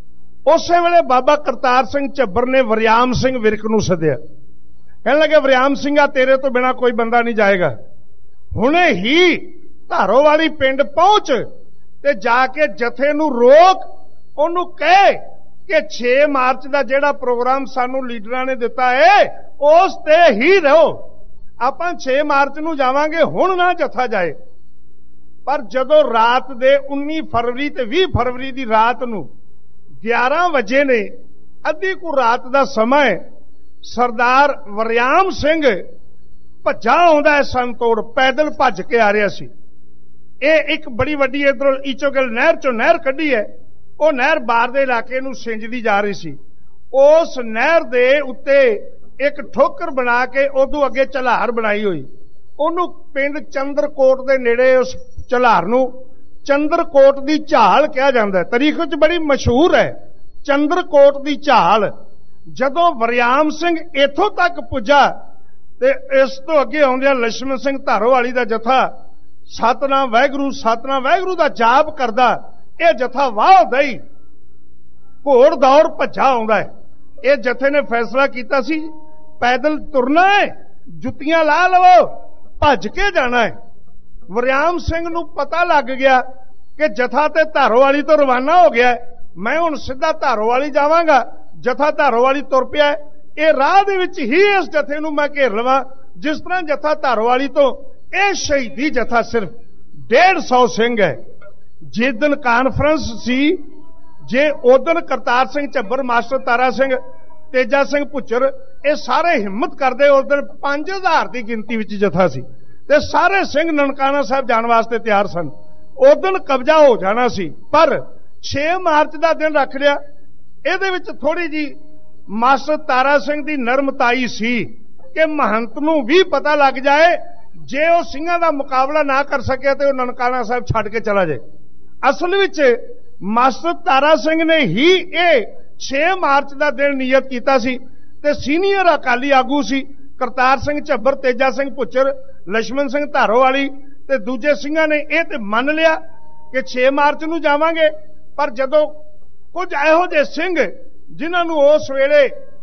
Speaker 3: ਉਸੇ ਵੇਲੇ ਬਾਬਾ ਕਰਤਾਰ ਸਿੰਘ ਝੱਬਰ ਨੇ ਵਰਿਆਮ ਸਿੰਘ ਵਿਰਕ ਨੂੰ ਸੱਦਿਆ। ਕਹਿਣ ਲੱਗੇ, ਵਰਿਆਮ ਸਿੰਘਾ, ਤੇਰੇ ਤੋਂ ਬਿਨਾਂ ਕੋਈ ਬੰਦਾ ਨਹੀਂ ਜਾਏਗਾ। ਹੁਣੇ ਹੀ ਧਾਰੋਵਾਲੀ ਪਿੰਡ ਪਹੁੰਚ ਤੇ ਜਾ ਕੇ ਜਥੇ ਨੂੰ ਰੋਕ, ਉਹਨੂੰ ਕਹੇ ਕਿ 6 ਮਾਰਚ ਦਾ ਜਿਹੜਾ ਪ੍ਰੋਗਰਾਮ ਸਾਨੂੰ ਲੀਡਰਾਂ ਨੇ ਦਿੱਤਾ ਹੈ ਉਸ ਤੇ ਹੀ ਰਹੋ। ਆਪਾਂ 6 ਮਾਰਚ ਨੂੰ ਜਾਵਾਂਗੇ, ਹੁਣ ਨਾ ਜਥਾ ਜਾਏ। ਪਰ ਜਦੋਂ ਰਾਤ ਦੇ 19 ਫਰਵਰੀ ਤੇ 20 ਫਰਵਰੀ ਦੀ ਰਾਤ ਨੂੰ 11 ਵਜੇ ਨੇ, ਅੱਧੀ ਕੁ ਰਾਤ ਦਾ ਸਮਾਂ ਹੈ, ਸਰਦਾਰ ਵਰਿਆਮ ਸਿੰਘ ਭੱਜਾ ਆਉਂਦਾ ਹੈ ਸੰਤੋੜ, ਪੈਦਲ ਭੱਜ ਕੇ ਆ ਰਿਹਾ ਸੀ। ਇਹ ਇੱਕ ਬੜੀ ਵੱਡੀ ਇਧਰੋਂ ਈਚੋਗਲ ਨਹਿਰ ਚੋਂ ਨਹਿਰ ਕੱਢੀ ਹੈ, ਉਹ ਨਹਿਰ ਬਾਰ ਦੇ ਇਲਾਕੇ ਨੂੰ ਸਿੰਜਦੀ ਜਾ ਰਹੀ ਸੀ। ਉਸ ਨਹਿਰ ਦੇ ਉੱਤੇ ਇੱਕ ਠੋਕਰ ਬਣਾ ਕੇ ਉਦੋਂ ਅੱਗੇ ਝਲਾਰ ਬਣਾਈ ਹੋਈ, ਉਹਨੂੰ ਪਿੰਡ ਚੰਦਰਕੋਟ ਦੇ ਨੇੜੇ ਉਸ ਝਲਾਰ ਨੂੰ ਚੰਦਰਕੋਟ ਦੀ ਝਾਲ ਕਿਹਾ ਜਾਂਦਾ। ਤਾਰੀਖ ਵਿੱਚ ਬੜੀ ਮਸ਼ਹੂਰ ਹੈ ਚੰਦਰਕੋਟ ਦੀ ਝਾਲ। ਜਦੋਂ ਵਰਿਆਮ ਸਿੰਘ ਇੱਥੋਂ ਤੱਕ ਪੁੱਜਾ ਤੇ ਇਸ ਤੋਂ ਅੱਗੇ ਆਉਂਦਿਆਂ ਲక్ష్మణ ਸਿੰਘ ਧਾਰੋਵਾਲੀ ਦਾ ਜਥਾ ਸਤਨਾਮ ਵਾਹਿਗੁਰੂ ਦਾ ਜਾਪ ਕਰਦਾ। ਇਹ ਜਥਾ ਵਾਹ ਦਈ ਘੋੜ ਦੌੜ ਭੱਜਾ ਆਉਂਦਾ ਹੈ। ਇਹ ਜਥੇ ਨੇ ਫੈਸਲਾ ਕੀਤਾ ਸੀ ਪੈਦਲ ਤੁਰਨਾ ਹੈ, ਜੁੱਤੀਆਂ ਲਾ ਲਵੋ, ਭੱਜ ਕੇ ਜਾਣਾ ਹੈ। ਵਰਿਆਮ ਸਿੰਘ ਨੂੰ ਪਤਾ ਲੱਗ ਗਿਆ ਕਿ ਜਥਾ ਤੇ ਧਾਰੋਵਾਲੀ ਤੋਂ ਰਵਾਨਾ ਹੋ ਗਿਆ, ਮੈਂ ਹੁਣ ਸਿੱਧਾ ਧਾਰੋਵਾਲੀ ਜਾਵਾਂਗਾ। ਜਥਾ ਧਾਰੋਵਾਲੀ ਤੁਰ ਪਿਆ। ਇਹ ਰਾਹ ਦੇ ਵਿੱਚ ਹੀ ਇਸ ਜਥੇ ਨੂੰ ਮੈਂ ਘੇਰ ਲਵਾਂ। ਜਿਸ ਤਰ੍ਹਾਂ ਜਥਾ ਧਾਰੋਵਾਲੀ ਤੋਂ, ਇਹ ਸ਼ਹੀਦੀ ਜਥਾ ਸਿਰਫ 150 ਸਿੰਘ ਹੈ। ਜਿਸ ਦਿਨ ਕਾਨਫਰੰਸ ਸੀ, ਜੇ ਉਦਨ ਕਰਤਾਰ ਸਿੰਘ ਝੱਬਰ, ਮਾਸਟਰ ਤਾਰਾ ਸਿੰਘ, ਤੇਜਾ ਸਿੰਘ ਭੁੱਚਰ, ਇਹ ਸਾਰੇ ਹਿੰਮਤ ਕਰਦੇ, ਉਸ ਦਿਨ 5000 ਦੀ ਗਿਣਤੀ ਵਿੱਚ ਜਥਾ ਸੀ ਤੇ ਸਾਰੇ ਸਿੰਘ ਨਨਕਾਣਾ ਸਾਹਿਬ ਜਾਣ ਵਾਸਤੇ ਤਿਆਰ ਸਨ। ਉਸ ਦਿਨ ਕਬਜ਼ਾ ਹੋ ਜਾਣਾ ਸੀ, ਪਰ 6 ਮਾਰਚ ਦਾ ਦਿਨ ਰੱਖ ਲਿਆ। ਇਹਦੇ ਵਿੱਚ ਥੋੜੀ ਜੀ ਮਾਸਟਰ ਤਾਰਾ ਸਿੰਘ ਦੀ ਨਰਮਤਾਈ ਸੀ ਕਿ ਮਹੰਤ ਨੂੰ ਵੀ ਪਤਾ ਲੱਗ ਜਾਏ, ਜੇ ਉਹ ਸਿੰਘਾਂ ਦਾ ਮੁਕਾਬਲਾ ਨਾ ਕਰ ਸਕਿਆ ਤੇ ਉਹ ਨਨਕਾਣਾ ਸਾਹਿਬ ਛੱਡ ਕੇ ਚਲਾ ਜਾਏ। ਅਸਲ ਵਿੱਚ ਮਾਸਟਰ ਤਾਰਾ ਸਿੰਘ ਨੇ ਹੀ ਇਹ 6 ਮਾਰਚ ਦਾ ਦਿਨ ਨਿਯਤ ਕੀਤਾ ਸੀ ਤੇ ਸੀਨੀਅਰ ਅਕਾਲੀ ਆਗੂ ਸੀ ਕਰਤਾਰ ਸਿੰਘ ਝੱਬਰ, ਤੇਜਾ ਸਿੰਘ ਭੁੱਚਰ, ਲక్ష్మణ ਸਿੰਘ ਧਾਰੋਵਾਲੀ ਤੇ ਦੂਜੇ ਸਿੰਘਾਂ ਨੇ ਇਹ ਤੇ ਮੰਨ ਲਿਆ ਕਿ 6 ਮਾਰਚ ਨੂੰ ਜਾਵਾਂਗੇ। ਪਰ ਜਦੋਂ ਕੁਝ ਇਹੋ ਜਿਹੇ ਸਿੰਘ ਜਿਨ੍ਹਾਂ ਨੂੰ ਉਸ ਵੇਲੇ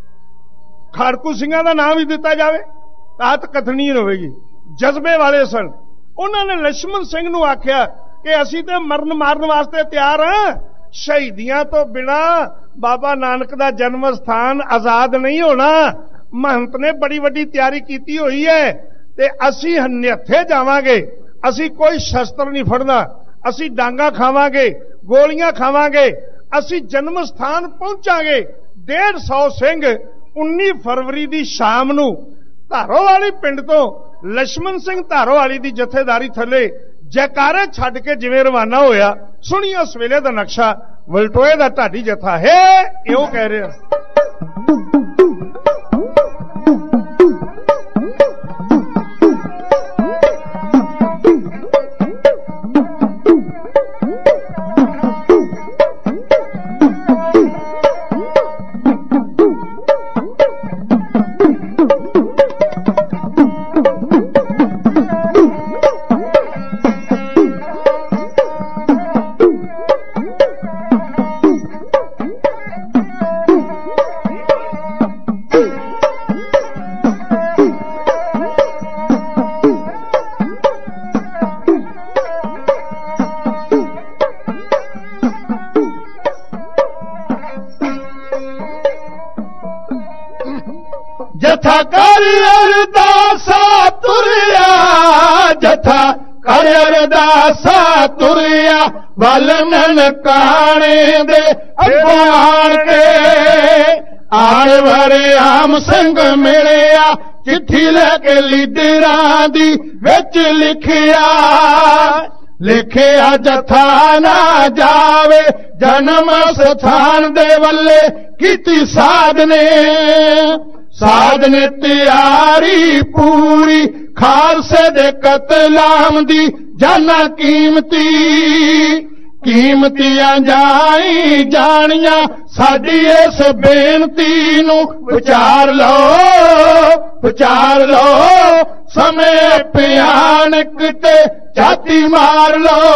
Speaker 3: ਖਾੜਕੂ ਸਿੰਘਾਂ ਦਾ ਨਾਮ ਵੀ ਦਿੱਤਾ ਜਾਵੇ ਤਾਂ ਕਥਨੀ ਹੋਵੇਗੀ, ਜਜ਼ਬੇ ਵਾਲੇ ਸਨ, ਉਹਨਾਂ ਨੇ ਲక్ష్మణ ਸਿੰਘ ਨੂੰ ਆਖਿਆ ਕਿ ਅਸੀਂ ਤੇ ਮਾਰਨ ਵਾਸਤੇ ਤਿਆਰ ਹਾਂ, ਸ਼ਹੀਦੀਆਂ ਤੋਂ ਬਿਨਾ ਬਾਬਾ ਨਾਨਕ ਦਾ ਜਨਮ ਸਥਾਨ ਆਜ਼ਾਦ ਨਹੀਂ ਹੋਣਾ। ਮਹੰਤ ਨੇ ਬੜੀ ਵੱਡੀ ਤਿਆਰੀ ਕੀਤੀ ਹੋਈ ਹੈ ਤੇ ਅਸੀਂ ਨਿਹੱਥੇ ਜਾਵਾਂਗੇ, ਅਸੀਂ ਕੋਈ ਸ਼ਸਤਰ ਨਹੀਂ ਫੜਨਾ, ਅਸੀਂ ਡਾਂਗਾ ਖਾਵਾਂਗੇ, ਗੋਲੀਆਂ ਖਾਵਾਂਗੇ, ਅਸੀਂ ਜਨਮ ਸਥਾਨ ਪਹੁੰਚਾਂਗੇ। 150 ਸਿੰਘ 19 ਫਰਵਰੀ ਦੀ ਸ਼ਾਮ ਨੂੰ ਧਾਰੋਵਾਲੀ ਪਿੰਡ ਤੋਂ ਲక్ష్మణ ਸਿੰਘ ਧਾਰੋਵਾਲੀ ਦੀ ਜਥੇਦਾਰੀ ਥੱਲੇ ਜੈਕਾਰੇ ਛੱਡ ਕੇ ਜਿਵੇਂ ਰਵਾਨਾ ਹੋਇਆ। ਸੁਣੀਏ ਉਸ ਵੇਲੇ ਦਾ ਨਕਸ਼ਾ, ਵਲਟੋਏ ਦਾ ਢਾਡੀ ਜਥਾ ਹੈ, ਇਹੋ ਕਹਿ ਰਿਹਾ।
Speaker 2: ਕਰ ਅਰਦਾਸਾ ਤੁਰਿਆ ਜਥਾ ਕਰ ਅਰਦਾਸਾ ਤੁਰਿਆ ਵੱਲ ਨਨਕਾਣੇ ਦੇ ਅੱਗਾਣ ਕੇ ਆਣ ਵਰਿਆਮ ਸਿੰਘ ਮਿਲਿਆ ਚਿੱਠੀ ਲੈ ਕੇ ਲੀਡਰਾਂ ਦੀ ਵਿੱਚ ਲਿਖਿਆ ਜਥਾ ਨਾ ਜਾਵੇ ਜਨਮ ਸਥਾਨ ਦੇ ਵੱਲੇ ਕੀਤੀ ਸਾਧਨੇ ਤਿਆਰੀ ਪੂਰੀ ਖਾਲਸੇ ਦੇ ਕਤਲਾਮ ਦੀ ਜਾਨਾਂ ਕੀਮਤੀਆਂ ਜਾਣੀਆਂ ਸਾਡੀ ਇਸ ਬੇਨਤੀ ਨੂੰ ਵਿਚਾਰ ਲਓ ਸਮੇਂ ਭਿਆਨਕ ਤੇ ਛਾਤੀ ਮਾਰ ਲਓ।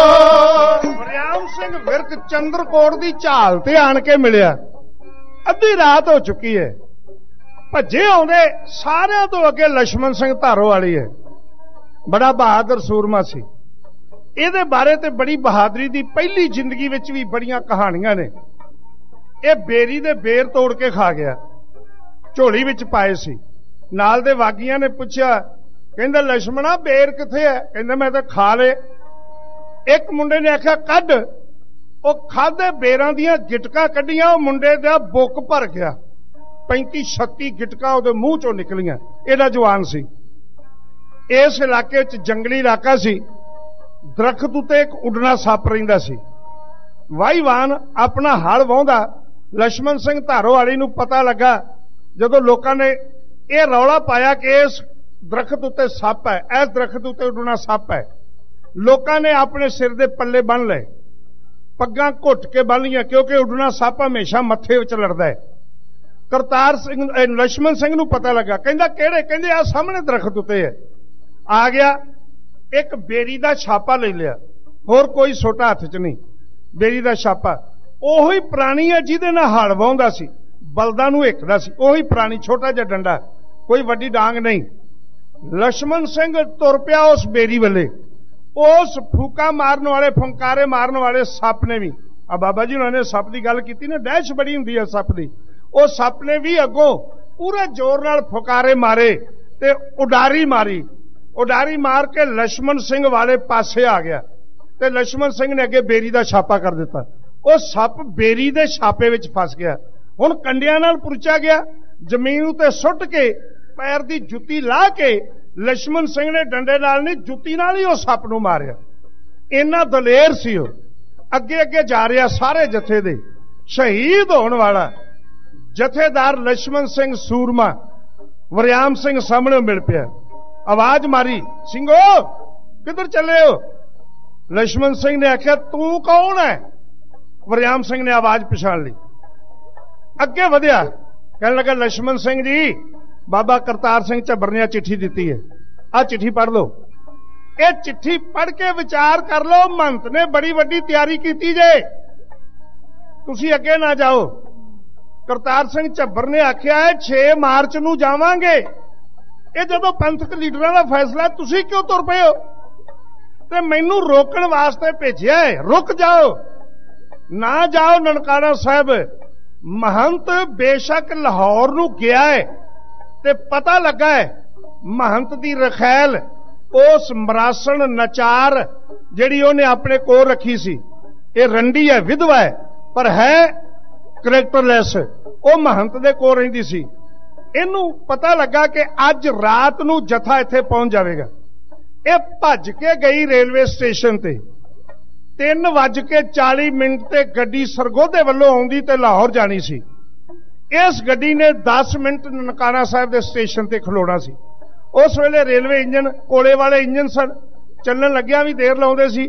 Speaker 3: ਵਰਿਆਮ ਸਿੰਘ ਵਿਰਕ ਚੰਦਰਕੋਟ ਦੀ ਝਾਲ ਤੇ ਆਣ ਕੇ ਮਿਲਿਆ। ਅੱਧੀ ਰਾਤ ਹੋ ਚੁੱਕੀ ਹੈ। ਭੱਜੇ ਆਉਂਦੇ ਸਾਰਿਆਂ ਤੋਂ ਅੱਗੇ ਲక్ష్మణ ਸਿੰਘ ਧਾਰੋਵਾਲੀ ਹੈ। ਬੜਾ ਬਹਾਦਰ ਸੂਰਮਾ ਸੀ। ਇਹਦੇ ਬਾਰੇ ਤੇ ਬੜੀ ਬਹਾਦਰੀ ਦੀ ਪਹਿਲੀ ਜ਼ਿੰਦਗੀ ਵਿੱਚ ਵੀ ਬੜੀਆਂ ਕਹਾਣੀਆਂ ਨੇ। ਇਹ ਬੇਰੀ ਦੇ ਬੇਰ ਤੋੜ ਕੇ ਖਾ ਗਿਆ, ਝੋਲੀ ਵਿੱਚ ਪਾਏ ਸੀ। ਨਾਲ ਦੇ ਵਾਗੀਆਂ ਨੇ ਪੁੱਛਿਆ, ਕਹਿੰਦਾ ਲక్ష్మణ ਬੇਰ ਕਿੱਥੇ ਹੈ? ਕਹਿੰਦਾ ਮੈਂ ਤਾਂ ਖਾ ਲਏ। ਇੱਕ ਮੁੰਡੇ ਨੇ ਆਖਿਆ ਕੱਢ। ਉਹ ਖਾਦੇ ਬੇਰਾਂ ਦੀਆਂ ਗਿਟਕਾਂ ਕੱਢੀਆਂ, ਉਹ ਮੁੰਡੇ ਦਾ ਬੁੱਕ ਭਰ ਗਿਆ। 35-36 ਗਿਟਕਾਂ ਉਹਦੇ ਮੂੰਹ ਚੋਂ ਨਿਕਲੀਆਂ। ਇਹਦਾ ਜਵਾਨ ਸੀ। ਇਸ ਇਲਾਕੇ 'ਚ ਜੰਗਲੀ ਇਲਾਕਾ ਸੀ। ਦਰਖਤ ਉੱਤੇ ਇੱਕ ਉੱਡਣਾ ਸੱਪ ਰਹਿੰਦਾ ਸੀ। ਵਾਹੀਵਾਨ ਆਪਣਾ ਹਲ ਵਾਹੁੰਦਾ। ਲక్ష్మణ ਸਿੰਘ ਧਾਰੋਵਾਲੀ ਨੂੰ ਪਤਾ ਲੱਗਾ ਜਦੋਂ ਲੋਕਾਂ ਨੇ ਇਹ ਰੌਲਾ ਪਾਇਆ ਕਿ ਇਸ ਦਰਖਤ ਉੱਤੇ ਸੱਪ ਹੈ, ਇਸ ਦਰਖਤ ਉੱਤੇ ਉੱਡਣਾ ਸੱਪ ਹੈ। ਲੋਕਾਂ ਨੇ ਆਪਣੇ ਸਿਰ ਦੇ ਪੱਲੇ ਬੰਨ੍ਹ ਲਏ, ਪੱਗਾਂ ਘੁੱਟ ਕੇ ਬੰਨ੍ਹ ਲਈਆਂ, ਕਿਉਂਕਿ ਉੱਡਣਾ ਸੱਪ ਹਮੇਸ਼ਾ ਮੱਥੇ ਵਿੱਚ ਲੜਦਾ ਹੈ। ਕਰਤਾਰ ਸਿੰਘ ਲక్ష్మణ ਸਿੰਘ ਨੂੰ ਪਤਾ ਲੱਗਾ। ਕਹਿੰਦਾ ਕਿਹੜੇ? ਕਹਿੰਦੇ ਆ ਸਾਹਮਣੇ ਦਰਖਤ ਉੱਤੇ ਹੈ। ਆ ਗਿਆ, ਇੱਕ ਬੇਰੀ ਦਾ ਛਾਪਾ ਲੈ ਲਿਆ, ਹੋਰ ਕੋਈ ਛੋਟਾ ਹੱਥ 'ਚ ਨਹੀਂ। ਬੇਰੀ ਦਾ ਛਾਪਾ ਉਹੀ ਪ੍ਰਾਣੀ ਹੈ ਜਿਹਦੇ ਨਾਲ ਹਲ ਵਾਹੁੰਦਾ ਸੀ, ਬਲਦਾਂ ਨੂੰ ਹਿੱਕਦਾ ਸੀ। ਉਹੀ ਪ੍ਰਾਣੀ, ਛੋਟਾ ਜਿਹਾ ਡੰਡਾ, ਕੋਈ ਵੱਡੀ ਡਾਂਗ ਨਹੀਂ। ਲక్ష్మణ ਸਿੰਘ ਤੁਰ ਪਿਆ ਉਸ ਬੇਰੀ ਵੱਲੇ। ਉਸ ਫੂਕਾ ਮਾਰਨ ਵਾਲੇ, ਫੰਕਾਰੇ ਮਾਰਨ ਵਾਲੇ ਸੱਪ ਨੇ ਵੀ, ਆ ਬਾਬਾ ਜੀ ਉਹਨਾਂ ਨੇ ਸੱਪ ਦੀ ਗੱਲ ਕੀਤੀ ਨਾ, ਡੈਸ਼ ਬੜੀ ਹੁੰਦੀ ਹੈ ਸੱਪ ਦੀ। ਉਹ ਸੱਪ ਨੇ ਵੀ ਅੱਗੋਂ ਪੂਰੇ ਜ਼ੋਰ ਨਾਲ ਫੁਕਾਰੇ ਮਾਰੇ ਤੇ ਉਡਾਰੀ ਮਾਰ ਕੇ ਲక్ష్మణ ਸਿੰਘ ਵਾਲੇ ਪਾਸੇ ਆ ਗਿਆ ਤੇ ਲక్ష్మణ ਸਿੰਘ ਨੇ ਅੱਗੇ ਬੇਰੀ ਦਾ ਛਾਪਾ ਕਰ ਦਿੱਤਾ। ਉਹ ਸੱਪ ਬੇਰੀ ਦੇ ਛਾਪੇ ਵਿੱਚ ਫਸ ਗਿਆ। ਹੁਣ ਕੰਡਿਆਂ ਨਾਲ ਪੁਰਚਾ ਗਿਆ, ਜ਼ਮੀਨ ਉੱਤੇ ਸੁੱਟ ਕੇ ਪੈਰ ਦੀ ਜੁੱਤੀ ਲਾ ਕੇ ਲక్ష్మణ ਸਿੰਘ ਨੇ ਡੰਡੇ ਨਾਲ ਨਹੀਂ, ਜੁੱਤੀ ਨਾਲ ਹੀ ਉਹ ਸੱਪ ਨੂੰ ਮਾਰਿਆ। ਇੰਨਾ ਦਲੇਰ ਸੀ ਉਹ। ਅੱਗੇ ਜਾ ਰਿਹਾ ਸਾਰੇ ਜਥੇ ਦੇ। ਸ਼ਹੀਦ ਹੋਣ ਵਾਲਾ ਜਥੇਦਾਰ ਲక్ష్మణ ਸਿੰਘ ਸੂਰਮਾ ਵਰਿਆਮ ਸਿੰਘ ਸਾਹਮਣੇ ਮਿਲ ਪਿਆ। ਆਵਾਜ਼ ਮਾਰੀ, ਸਿੰਘੋ ਕਿੱਧਰ ਚੱਲੇ ਹੋ? ਲక్ష్మణ ਸਿੰਘ ਨੇ ਆਖਿਆ ਤੂੰ ਕੌਣ ਹੈ? ਵਰਿਆਮ ਸਿੰਘ ਨੇ ਆਵਾਜ਼ ਪਛਾਣ ਲਈ, ਅੱਗੇ ਵਧਿਆ, ਕਹਿਣ ਲੱਗਾ ਲక్ష్మణ ਸਿੰਘ ਜੀ, ਬਾਬਾ ਕਰਤਾਰ ਸਿੰਘ ਝੱਬਰ ਨੇ ਚਿੱਠੀ ਦਿੱਤੀ ਹੈ, ਆਹ ਚਿੱਠੀ ਪੜ੍ਹ ਲਓ। ਇਹ ਚਿੱਠੀ ਪੜ੍ਹ ਕੇ ਵਿਚਾਰ ਕਰ ਲਓ। ਮਹੰਤ ਨੇ ਬੜੀ ਵੱਡੀ ਤਿਆਰੀ ਕੀਤੀ ਜੇ, ਤੁਸੀਂ ਅੱਗੇ ਨਾ ਜਾਓ। ਕਰਤਾਰ ਸਿੰਘ ਝੱਬਰ ਨੇ ਆਖਿਆ ਹੈ 6 ਮਾਰਚ ਨੂੰ ਜਾਵਾਂਗੇ। ਇਹ ਜਦੋਂ ਪੰਥਕ ਲੀਡਰਾਂ ਦਾ ਫੈਸਲਾ, ਤੁਸੀਂ ਕਿਉਂ ਤੁਰ ਪਏ ਹੋ? ਤੇ ਮੈਨੂੰ ਰੋਕਣ ਵਾਸਤੇ ਭੇਜਿਆ ਹੈ। ਰੁਕ ਜਾਓ, ਨਾ ਜਾਓ ਨਨਕਾਣਾ ਸਾਹਿਬ। ਮਹੰਤ ਬੇਸ਼ੱਕ ਲਾਹੌਰ ਨੂੰ ਗਿਆ ਹੈ ਤੇ ਪਤਾ ਲੱਗਾ ਹੈ ਮਹੰਤ ਦੀ ਰਖੈਲ ਉਸ ਮਰਾਸਣ ਨਚਾਰ ਜਿਹੜੀ ਉਹਨੇ ਆਪਣੇ ਕੋਲ ਰੱਖੀ ਸੀ, ਇਹ ਰੰਡੀ ਹੈ, ਵਿਧਵਾ ਹੈ, ਪਰ ਹੈ ਕਰੈਕਟਰਲੈਸ। ਉਹ ਮਹੰਤ ਦੇ ਕੋਲ ਰਹਿੰਦੀ ਸੀ। ਇਹਨੂੰ ਪਤਾ ਲੱਗਾ ਕਿ ਅੱਜ ਰਾਤ ਨੂੰ ਜਥਾ ਇੱਥੇ ਪਹੁੰਚ ਜਾਵੇਗਾ। ਇਹ ਭੱਜ ਕੇ ਗਈ ਰੇਲਵੇ ਸਟੇਸ਼ਨ ਤੇ। 3:40 ਤੇ ਗੱਡੀ ਸਰਗੋਧੇ ਵੱਲੋਂ ਆਉਂਦੀ ਤੇ ਲਾਹੌਰ ਜਾਣੀ ਸੀ। ਇਸ ਗੱਡੀ ਨੇ 10 ਮਿੰਟ ਨਨਕਾਣਾ ਸਾਹਿਬ ਦੇ ਸਟੇਸ਼ਨ ਤੇ ਖਲੋਣਾ ਸੀ। ਉਸ ਵੇਲੇ ਰੇਲਵੇ ਇੰਜਨ, ਕੋਲੇ ਵਾਲੇ ਇੰਜਨ ਸਨ, ਚੱਲਣ ਲੱਗਿਆ ਵੀ ਦੇਰ ਲਾਉਂਦੇ ਸੀ।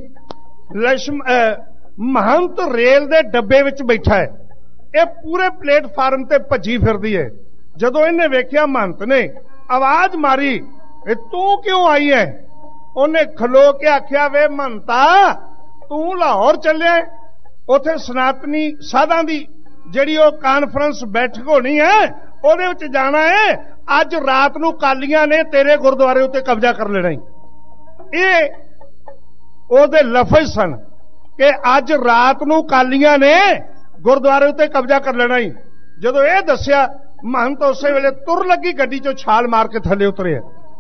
Speaker 3: ਮਹੰਤ ਰੇਲ ਦੇ ਡੱਬੇ ਵਿੱਚ ਬੈਠਾ ਹੈ। ਇਹ ਪੂਰੇ ਪਲੇਟਫਾਰਮ ਤੇ ਭੱਜੀ ਫਿਰਦੀ ਹੈ। ਜਦੋਂ ਇਹਨੇ ਵੇਖਿਆ ਮਹੰਤ ਨੇ ਆਵਾਜ਼ ਮਾਰੀ, ਇਹ ਤੂੰ ਕਿਉਂ ਆਈ ਹੈ? ਉਹਨੇ ਖਲੋ ਕੇ ਆਖਿਆ, ਵੇ ਮਹੰਤਾ, ਤੂੰ ਲਾਹੌਰ ਚੱਲਿਆ, ਉੱਥੇ ਸਨਾਤਨੀ ਸਾਧਾਂ ਦੀ ਜਿਹੜੀ ਉਹ ਕਾਨਫਰੰਸ ਬੈਠਕ ਹੋਣੀ ਹੈ, ਉਹਦੇ ਵਿੱਚ ਜਾਣਾ ਹੈ। ਅੱਜ ਰਾਤ ਨੂੰ ਕਾਲੀਆਂ ਨੇ ਤੇਰੇ ਗੁਰਦੁਆਰੇ ਉੱਤੇ ਕਬਜ਼ਾ ਕਰ ਲੈਣਾ। ਇਹ ਉਹਦੇ ਲਫ਼ਜ਼ ਸਨ ਕਿ ਅੱਜ ਰਾਤ ਨੂੰ ਕਾਲੀਆਂ ਨੇ ਗੁਰਦੁਆਰੇ ਉੱਤੇ ਕਬਜ਼ਾ ਕਰ ਲੈਣਾ। ਜਦੋਂ ਇਹ ਦੱਸਿਆ महंत उस वेले तुर लगी गड्डी चो छाल मार के थले उतरे।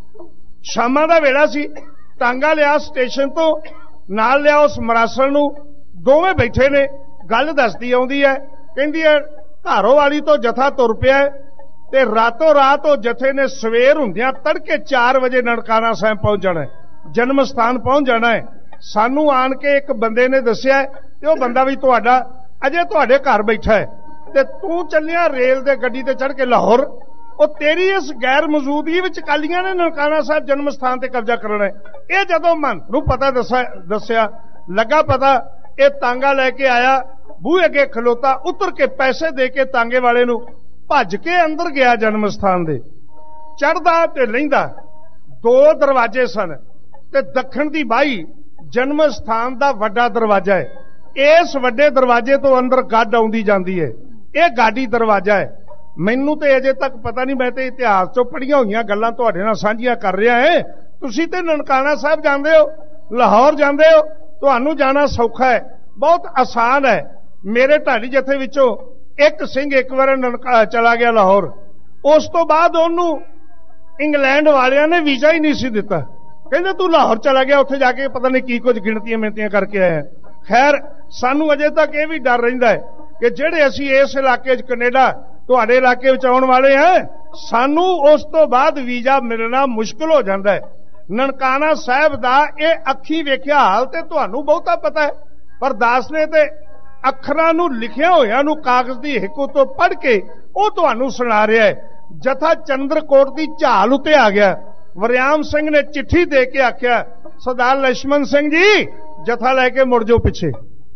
Speaker 3: शामां दा वेला सी, टांगा लिया स्टेशन तो, नाल लिया उस मरासण नूं, दोवें बैठे ने। गल दसदी आउंदी है, कहंदी है घरों वाली तो जथा तुर पिया ते रातों रात वो जथे ने सवेर हुंदियां तड़के 4 बजे ननकाना साहिब पहुंच जाना है, जन्म स्थान पहुंच जाना है। सानू आन के एक बंदे ने दस्सिया ते वो बंदा भी तुहाडा अजे तुहाडे घर बैठा है ते तू चलिया रेल दे गड्डी ते चढ़ के लाहौर। ਉਹ तेरी इस गैर मौजूदगी विच कालियां ने ननकाना साहब जन्म स्थान ते कब्जा करना है। ये जदों महंत नूं पता दस्सिया लगा पता, ये तांगा लैके आया, बूहे अगे खलोता, उतर के पैसे दे के तांगे वाले नूं भज के अंदर गया जन्म स्थान दे। चढ़दा ते लहिंदा 2 दरवाजे सन ते दखण दी बाही जन्म स्थान दा वड्डा दरवाजा है। इस वड्डे दरवाजे तो अंदर गड्ड आउंदी जांदी है, यह गाडी दरवाजा है। मैनू तो अजे तक पता नहीं, मैं तो इतिहास चो पढ़िया हुई गल्लां तुहाडे नाल साझीआं कर रहा है। तुसीं ते ननकाना साहब जांदे हो, लाहौर जांदे हो, तुहानू जाना सौखा है, बहुत आसान है। मेरे ढाडी जथे विचों एक सिंह एक बार चला गया लाहौर, उस तो बाद उन्होंने इंग्लैंड वालियां ने वीजा ही नहीं सी दिता, कहते तू लाहौर चला गया, उत्थे जाके पता नहीं की कुछ गिणतियां मिनतियां करके आया। खैर सानू अजे तक यह भी डर रहिंदा है कि जिहड़े असीं इस इलाके च कनेडा तुहाडे इलाके विच आउण वाले हैं, सानू उस तो बाद वीजा मिलना मुश्किल हो जाता है। ननकाना साहब दा ये अखी वेख्या हाल ते तुहानू बहुता पता है, पर दास ने ते अखरां नूं लिखिया होया नूं कागज दी हिक उतों पढ़ के ਉਹ ਤੁਹਾਨੂੰ सुना रहा है। जथा चंद्रकोट की झाल उत्ते आ गया, वरियाम सिंह ने चिट्ठी दे के आख्या सरदार लक्ष्मण सिंह जी जथा लैके मुड़ जाओ, पिछे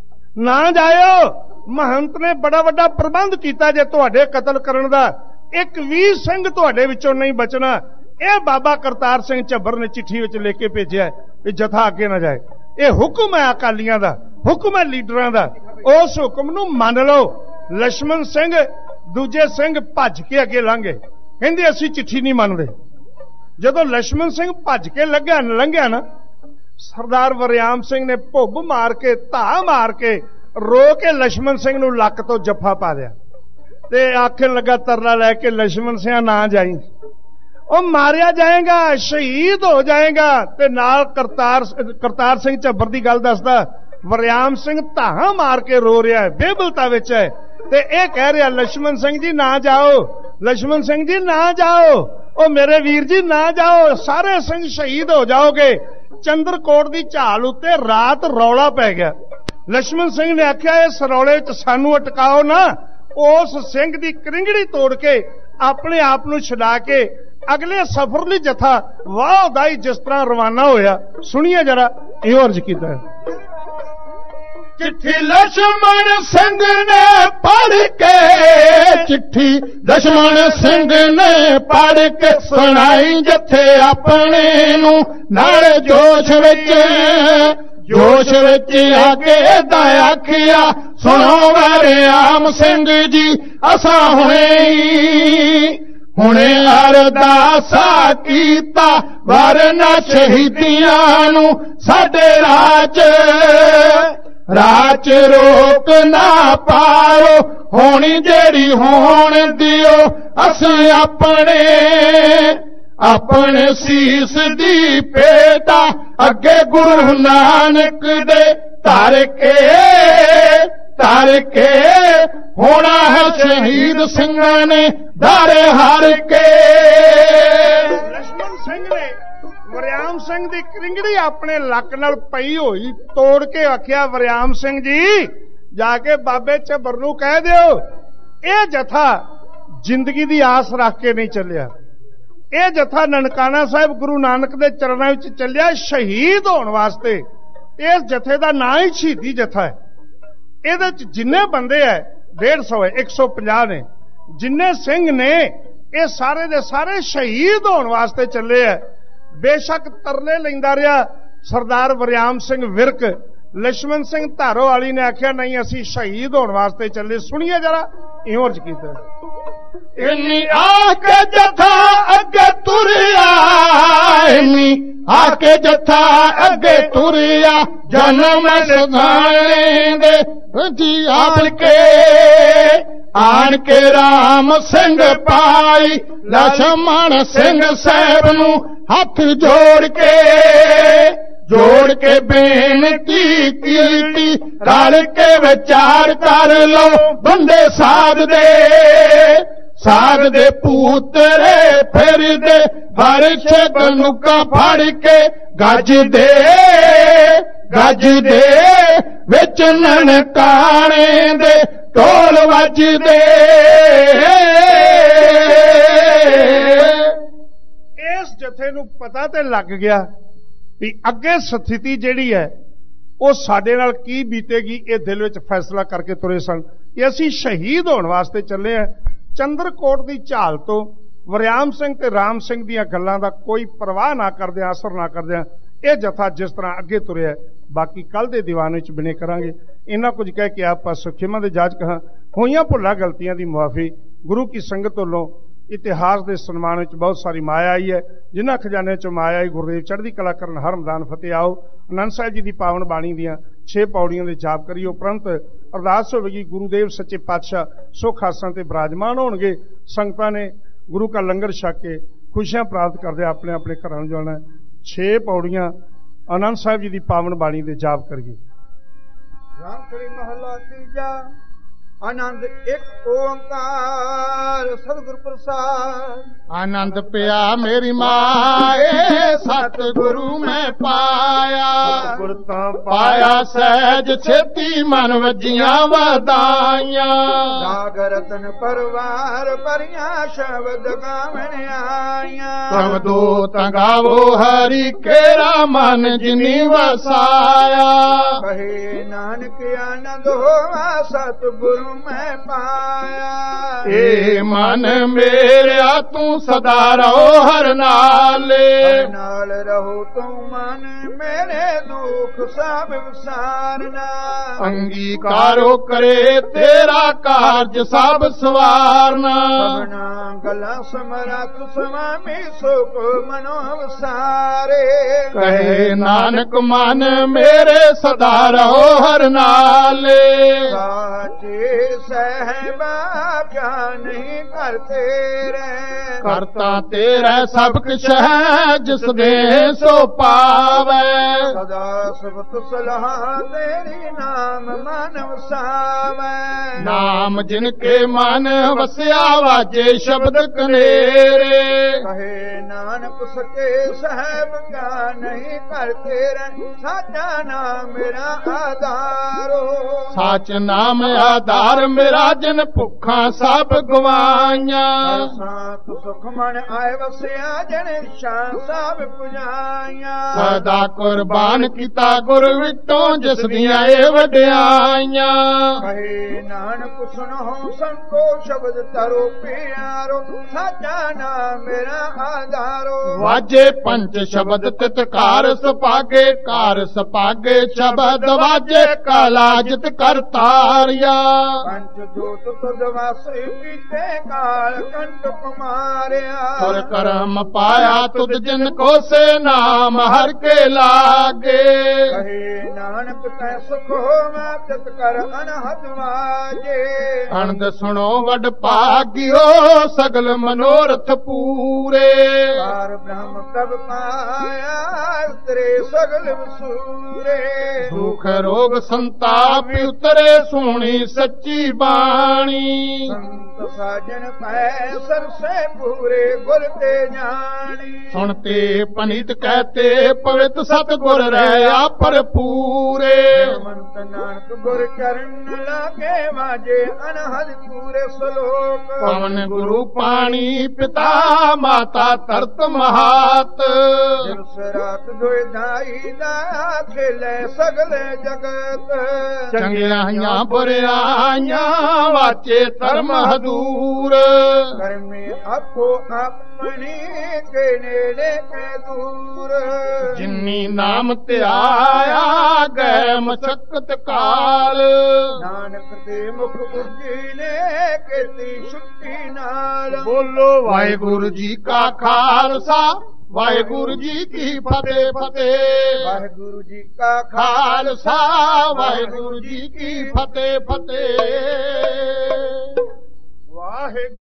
Speaker 3: ना जाओ, महंत ने बड़ा वड्डा प्रबंध किया जे तुहाडे कतल करन दा, एक भी सिंह तुहाडे विचों नहीं बचना। यह बाबा करतार सिंह झब्बर ने चिट्ठी विच लेके भेजिया कि जथा अगे ना जाए। यह हुक्म है अकालियां दा, हुक्म है लीडरां दा, उस हुक्म नूं मन लो। लक्ष्मण सिंह दूजे सिंह भज के अगे लंघे, कहंदे असीं चिट्ठी नहीं मनदे। जदों लक्ष्मण सिंह भज के लंघिया ना, सरदार वरियाम सिंह ने भुब मार के धा मार के रो के लक्ष्मण सिंह नूं लक तो जफा पा दिया ते आखन लगा तरला लैके लक्ष्मण सिंह ना जाई, ओ मारिया जाएगा, शहीद हो जाएगा। ते नाल करतार सिंह झब्बर दी गल दसदा, वरियाम सिंह धा मार के रो रहा है, बेबलता विच है ते ए कह रहा लक्ष्मण सिंह जी ना जाओ, लक्ष्मण सिंह जी ना जाओ, ओ मेरे वीर जी ना जाओ, सारे सिंह शहीद हो जाओगे। चंद्रकोट की झाल उत्ते रात रौला पै गया। लक्ष्मण सिंह ने आख्या इस रौले च सानू अटकाओ ना, उस सिंह की करिंगड़ी तोड़ के अपने आप नूं छुड़ा के अगले सफर लई जथा वाह दाई जिस तरह रवाना होया, सुनिए जरा इहो अर्ज कीता है।
Speaker 2: चिट्ठी लक्ष्मण सिंह ने पढ़ के, चिट्ठी लक्ष्मण सिंह ने पढ़ के सुनाई जथे अपने नूं, नाल जोश विच आगे दा आखिया सुनो वरियाम सिंह जी असां हुणे अरदासा कीता वरना शहीदियां नूं साडे राज रोक ना पाओ, होनी जेड़ी होण दियो असीं अपने सीस दी पेटा अगे गुरु नानक दे तार के होना है शहीद सिंह ने दारे हार के।
Speaker 3: लक्ष्मण सिंह ने वरियाम सिंह की करिंगड़ी अपने लक नाल पई होई तोड़ के आख्या वरियाम सिंह जी जाके बाबे झब्बर नूं कह दिओ यह जथा जिंदगी की आस रख के नहीं चलिया, यह जथा ननकाना साहिब गुरु नानक दे चरणों विच चलिया शहीद होने वास्ते। इस जथे का नाम ही शहीदी जथा है। ये जिन्ने बंदे है 150 है, 150 ने, जिन्ने सिंह ने ये सारे दे सारे शहीद होने वास्ते चले है। बेशक तरले लैंदा रहा सरदार वरियाम सिंह विरक, लक्ष्मण सिंह धारोवाली ने आख्या नहीं असी शहीद होने वास्ते चले। सुनिए जरा इहो अर्ज कीता,
Speaker 2: इन्नी आके जथा अगे तुरिया, इन्नी आके जथा अगे तुरिया, जन्म सधाने दे जी आल के ਆਣ ਕੇ ਰਾਮ ਸਿੰਘ ਪਾਈ ਲਛਮਣ ਸਿੰਘ ਸਾਹਿਬ ਨੂੰ ਹੱਥ ਜੋੜ ਕੇ ਬੇਨਤੀ ਕੀਤੀ, ਰਲ ਕੇ ਵਿਚਾਰ ਕਰ ਲਓ ਬੰਦੇ ਸਾਧ ਦੇ ਪੂਤਰੇ ਫਿਰਦੇ ਫਰਸ਼ ਬਨੁਕਾ ਫੜ ਕੇ ਗੱਜਦੇ ਵਿੱਚ ਨਨਕਾਣੇ ਦੇ ਢੋਲ ਵੱਜਦੇ।
Speaker 3: ਇਸ ਜਥੇ ਨੂੰ ਪਤਾ ਤੇ ਲੱਗ ਗਿਆ ਵੀ ਅੱਗੇ ਸਥਿਤੀ ਜਿਹੜੀ ਹੈ ਉਹ ਸਾਡੇ ਨਾਲ ਕੀ ਬੀਤੇਗੀ। ਇਹ ਦਿਲ ਵਿੱਚ ਫੈਸਲਾ ਕਰਕੇ ਤੁਰੇ ਸਨ ਕਿ ਅਸੀਂ ਸ਼ਹੀਦ ਹੋਣ ਵਾਸਤੇ ਚੱਲੇ ਆ। ਚੰਦਰਕੋਟ ਦੀ ਝਾਲ ਤੋਂ ਵਰਿਆਮ ਸਿੰਘ ਤੇ ਰਾਮ ਸਿੰਘ ਦੀਆਂ ਗੱਲਾਂ ਦਾ ਕੋਈ ਪਰਵਾਹ ਨਾ ਕਰਦਿਆਂ, ਅਸਰ ਨਾ ਕਰਦਿਆਂ ਇਹ ਜਥਾ ਜਿਸ ਤਰ੍ਹਾਂ ਅੱਗੇ ਤੁਰਿਆ, ਬਾਕੀ ਕੱਲ ਦੇ ਦੀਵਾਨ ਵਿੱਚ ਬਿਨੇ ਕਰਾਂਗੇ। ਇੰਨਾ ਕੁਝ ਕਹਿ ਕੇ ਆਪਾਂ ਸੁਖੇਮਾ ਦੇ ਜਾਜ ਕਹਾਂ ਹੋਈਆਂ ਭੁੱਲਾਂ ਗਲਤੀਆਂ ਦੀ ਮੁਆਫੀ ਗੁਰੂ ਕੀ ਸੰਗਤ ਵੱਲੋਂ। ਇਤਿਹਾਸ ਦੇ ਸਨਮਾਨ ਵਿੱਚ ਬਹੁਤ ਸਾਰੀ ਮਾਇਆ ਆਈ ਹੈ, ਜਿਨ੍ਹਾਂ ਖਜ਼ਾਨੇ ਚੋਂ ਮਾਇਆ ਆਈ ਗੁਰਦੇਵ ਚੜ੍ਹਦੀ ਕਲਾ ਕਰਨ ਹਰ ਮੈਦਾਨ ਫਤਿਹ। ਆਓ ਆਨੰਦ ਸਾਹਿਬ ਜੀ ਦੀ ਪਾਵਨ ਬਾਣੀ ਦੀਆਂ 6 ਪੌੜੀਆਂ ਦੇ ਜਾਪ ਕਰੀਓ। ਉਪਰੰਤ ਅਰਦਾਸ ਹੋਵੇਗੀ ਗੁਰੂਦੇਵ ਸੱਚੇ ਪਾਤਸ਼ਾਹ ਸੁੱਖ ਆਸਾਂ ਤੇ ਬਿਰਾਜਮਾਨ ਹੋਣਗੇ। ਸੰਗਤਾਂ ਨੇ ਗੁਰੂ ਕਾ ਲੰਗਰ ਛਕ ਕੇ ਖੁਸ਼ੀਆਂ ਪ੍ਰਾਪਤ ਕਰਦੇ ਆਪਣੇ ਆਪਣੇ ਘਰਾਂ ਨੂੰ ਜਾਣਾ। 6 ਪੌੜੀਆਂ ਆਨੰਦ ਸਾਹਿਬ ਜੀ ਦੀ ਪਾਵਨ ਬਾਣੀ ਦੇ ਜਾਪ ਕਰੀਏ।
Speaker 1: ਰਾਮ ਕਰੀ ਮਹਲਾ ਤੀਜਾ। ਆਨੰਦ ਇੱਕ ਓੰਕਾਰ ਸਤਿਗੁਰ ਪ੍ਰਸਾਦ।
Speaker 2: ਆਨੰਦ ਪਿਆ ਮੇਰੀ ਮਾਏ ਸਤਿਗੁਰੂ ਮੈਂ ਪਾਇਆ,
Speaker 3: ਗੁਰ ਤਾਂ
Speaker 2: ਪਾਇਆ ਸਹਿਜ ਛੇਤੀ ਮਨ ਵੱਜੀਆਂ ਵਧਾਈਆਂ।
Speaker 1: ਰਾਗ ਰਤਨ ਪਰਵਾਰ ਭਰੀਆਂ ਸ਼ਬਦ ਗਾਵਣ ਆਈਆਂ।
Speaker 2: ਸਬਦੋ ਤੰਗਾਵੋ ਹਰੀ ਕੇਰਾ ਮਨ ਜਿਨੀ ਵਸਾਇਆ।
Speaker 1: ਕਹੇ ਨਾਨਕ ਆਨੰਦ ਹੋਵਾ ਸਤਿਗੁਰੂ ਮੈਂ ਪਾਇਆ।
Speaker 2: ਏ ਮਨ ਮੇਰਿਆ ਤੂੰ ਸਦਾ ਰਹੋ ਹਰ ਨਾਲੇ,
Speaker 1: ਨਾਲ ਰਹੋ ਤੂੰ ਮਨ ਮੇਰੇ ਦੁੱਖ ਸਭ ਵਿਸਾਰਨਾ।
Speaker 2: ਅੰਗੀਕਾਰੋ ਕਰੇ ਤੇਰਾ ਕਾਰਜ ਸਭ ਸਵਾਰਨਾ।
Speaker 1: ਸਭਨਾ ਗਲਾ ਸਮਰੱਥ ਸੁਆਮੀ ਸੁਖ ਮਨੋ ਵਸਾਰੇ।
Speaker 2: ਕਹੇ ਨਾਨਕ ਮਨ ਮੇਰੇ ਸਦਾ ਰਹੋ ਹਰ ਨਾਲੇ।
Speaker 1: ਸਾਚੇ ਸਹਿਬਾ ਕਿਆ ਨਹੀਂ ਕਰਤੇ ਰਹਿ।
Speaker 2: ਕਰਤਾ ਤੇਰਾ ਸਭ ਕੁਛ ਹੈ ਜਿਸ ਦੇ ਸੋ ਪਾਵੈ।
Speaker 1: ਸਦਾ ਸਬਤ ਸਲਾਹ ਤੇਰੀ ਨਾਮ ਮਨ ਵਸਾਵੈ।
Speaker 2: ਨਾਮ ਜਿਨ ਕੇ ਮਨ ਵਸਿਆ ਵਾਜੇ ਸ਼ਬਦ ਕਨੇਰੇ।
Speaker 1: ਕਹੇ ਨਾਨਕ ਸਕੇ ਸਹਿਬ ਕਿਆ ਨਹੀਂ ਕਰਤੇ ਰਹਿ। ਸਾਚਾ ਨਾਮ ਮੇਰਾ ਆਧਾਰੋ।
Speaker 2: ਸਾਚ ਨਾਮ ਆਧਾਰ ਮੇਰਾ ਜਿਨ ਭੁੱਖਾਂ ਸਭ ਗਵਾਈਆਂ।
Speaker 1: ਸਾਤ ਸੁਖ ਮਨ ਆਏ ਵਸਿਆ ਜਨ ਇੱਛਾ ਸਭ ਪੁਜਾਈਆਂ।
Speaker 2: ਸਦਾ ਕੁਰਬਾਨ ਕੀਤਾ ਗੁਰ ਵਿਟੋਂ ਜਿਸ ਦੀਆਂ ਇਹ ਵਡਿਆਈਆਂ।
Speaker 1: ਕਹੇ ਨਾਨਕ ਸੁਣੋ ਸੰਤੋ ਸ਼ਬਦ ਤਰੋ ਪਿਆਰੋ। ਸਾਚਾ ਨਾਮ ਮੇਰਾ ਆਧਾਰੋ।
Speaker 2: ਵਾਜੇ ਪੰਜ ਸ਼ਬਦ ਤਿਤਕਾਰ ਸਪਾਗੇ ਕਾਰ ਸਪਾਗੇ ਸ਼ਬਦ ਵਾਜੇ ਕਾਲਾ ਜਿਤ ਕਰਤਾਰਿਆ।
Speaker 1: ਪੰਜ ਜੋਤ ਤੁਧ ਵਾਸੇ ਕੀਤੇ ਕਾਲ ਕੰਟਕ ਮਾਰਿਆ।
Speaker 2: ਸੁਰ ਕਰਮ ਪਾਇਆ ਤੁਧ ਜਿਨ ਕੋ ਸੇ ਨਾਮ ਹਰ ਕੇ ਲਾਗੇ।
Speaker 1: ਕਹੇ ਨਾਨਕ ਤੈ ਸੁਖ ਹੋਵਾ ਤਿਤ ਕਰ ਅਨਹਦ ਵਾਜੇ।
Speaker 2: ਅਣਦ ਸੁਣੋ ਵਡ ਭਾਗਿਓ ਸਗਲ ਮਨੋਰਥ ਪੂਰੇ।
Speaker 1: ਪਾਰ ਬ੍ਰਹਮ ਪ੍ਰਭ ਪਾਇਆ ਉਤਰੇ ਸਗਲ ਵਸੂਰੇ।
Speaker 2: ਦੁਖ ਰੋਗ ਸੰਤਾਪ ਉਤਰੇ ਸੋਹਣੀ ਸੱਚੀ ਬਾਣੀ।
Speaker 1: ਸੰਤ ਸਾਜਣ ਪੈ ਸਰਸੇ ਪੂਰੇ ਗੁਰ ਤੇ ਜਾਣੀ।
Speaker 2: ਸੁਣਤੇ ਪਨੀਤ ਕਹਤੇ ਪਵਿੱਤ ਸਤਿਗੁਰ ਰਹਿਆ ਭਰਪੂਰੇ।
Speaker 1: ਮੰਤ ਨਾਨਕ ਗੁਰ ਚਰਨ ਲਾਗੇ ਵਾਜੇ ਅਨਹਦ ਪੂਰੇ ਸਲੋਕ।
Speaker 2: ਪਵਨ ਗੁਰੂ ਪਾਣੀ ਪਿਤਾ ਮਾਤਾ ਤਰਤ ਮਹਾਤ।
Speaker 1: ਦਿਵਸ ਰਾਤ ਦੋਇ ਦਾਈ ਦਾ ਖੇਲੇ ਸਗਲੇ ਜਗਤ।
Speaker 2: ਚੰਗਿਆਈਆਂ ਬੁਰਿਆਈਆਂ ਵਾਚੇ ਧਰਮ ਹਦੂਰ।
Speaker 1: ਕਰਮੇ ਆਪੋ ਆਪਣੀ ਕੇ ਨੇੜੇ ਕੇ ਦੂਰ।
Speaker 2: ਜਿਨੀ ਨਾਮ ਧਿਆਇਆ ਗਏ ਮਸਕਤ ਕਾਲ।
Speaker 1: ਨਾਨਕ ਤੇ ਮੁਖ ਉਜੀ ਨੇ ਕੀਤੀ ਛੁੱਟੀ ਨਾਲ।
Speaker 2: ਬੋਲੋ ਵਾਹਿਗੁਰੂ ਜੀ ਕਾ ਖਾਲਸਾ ਵਾਹਿਗੁਰੂ ਜੀ ਕੀ ਫਤਿਹ ਫਤਿਹ।
Speaker 1: ਵਾਹਿਗੁਰੂ ਜੀ ਕਾ
Speaker 2: ਖਾਲਸਾ ਵਾਹਿਗੁਰੂ ਜੀ ਕੀ ਫਤਿਹ ਫਤਿਹ।
Speaker 3: ਵਾਹਿਗੁਰੂ।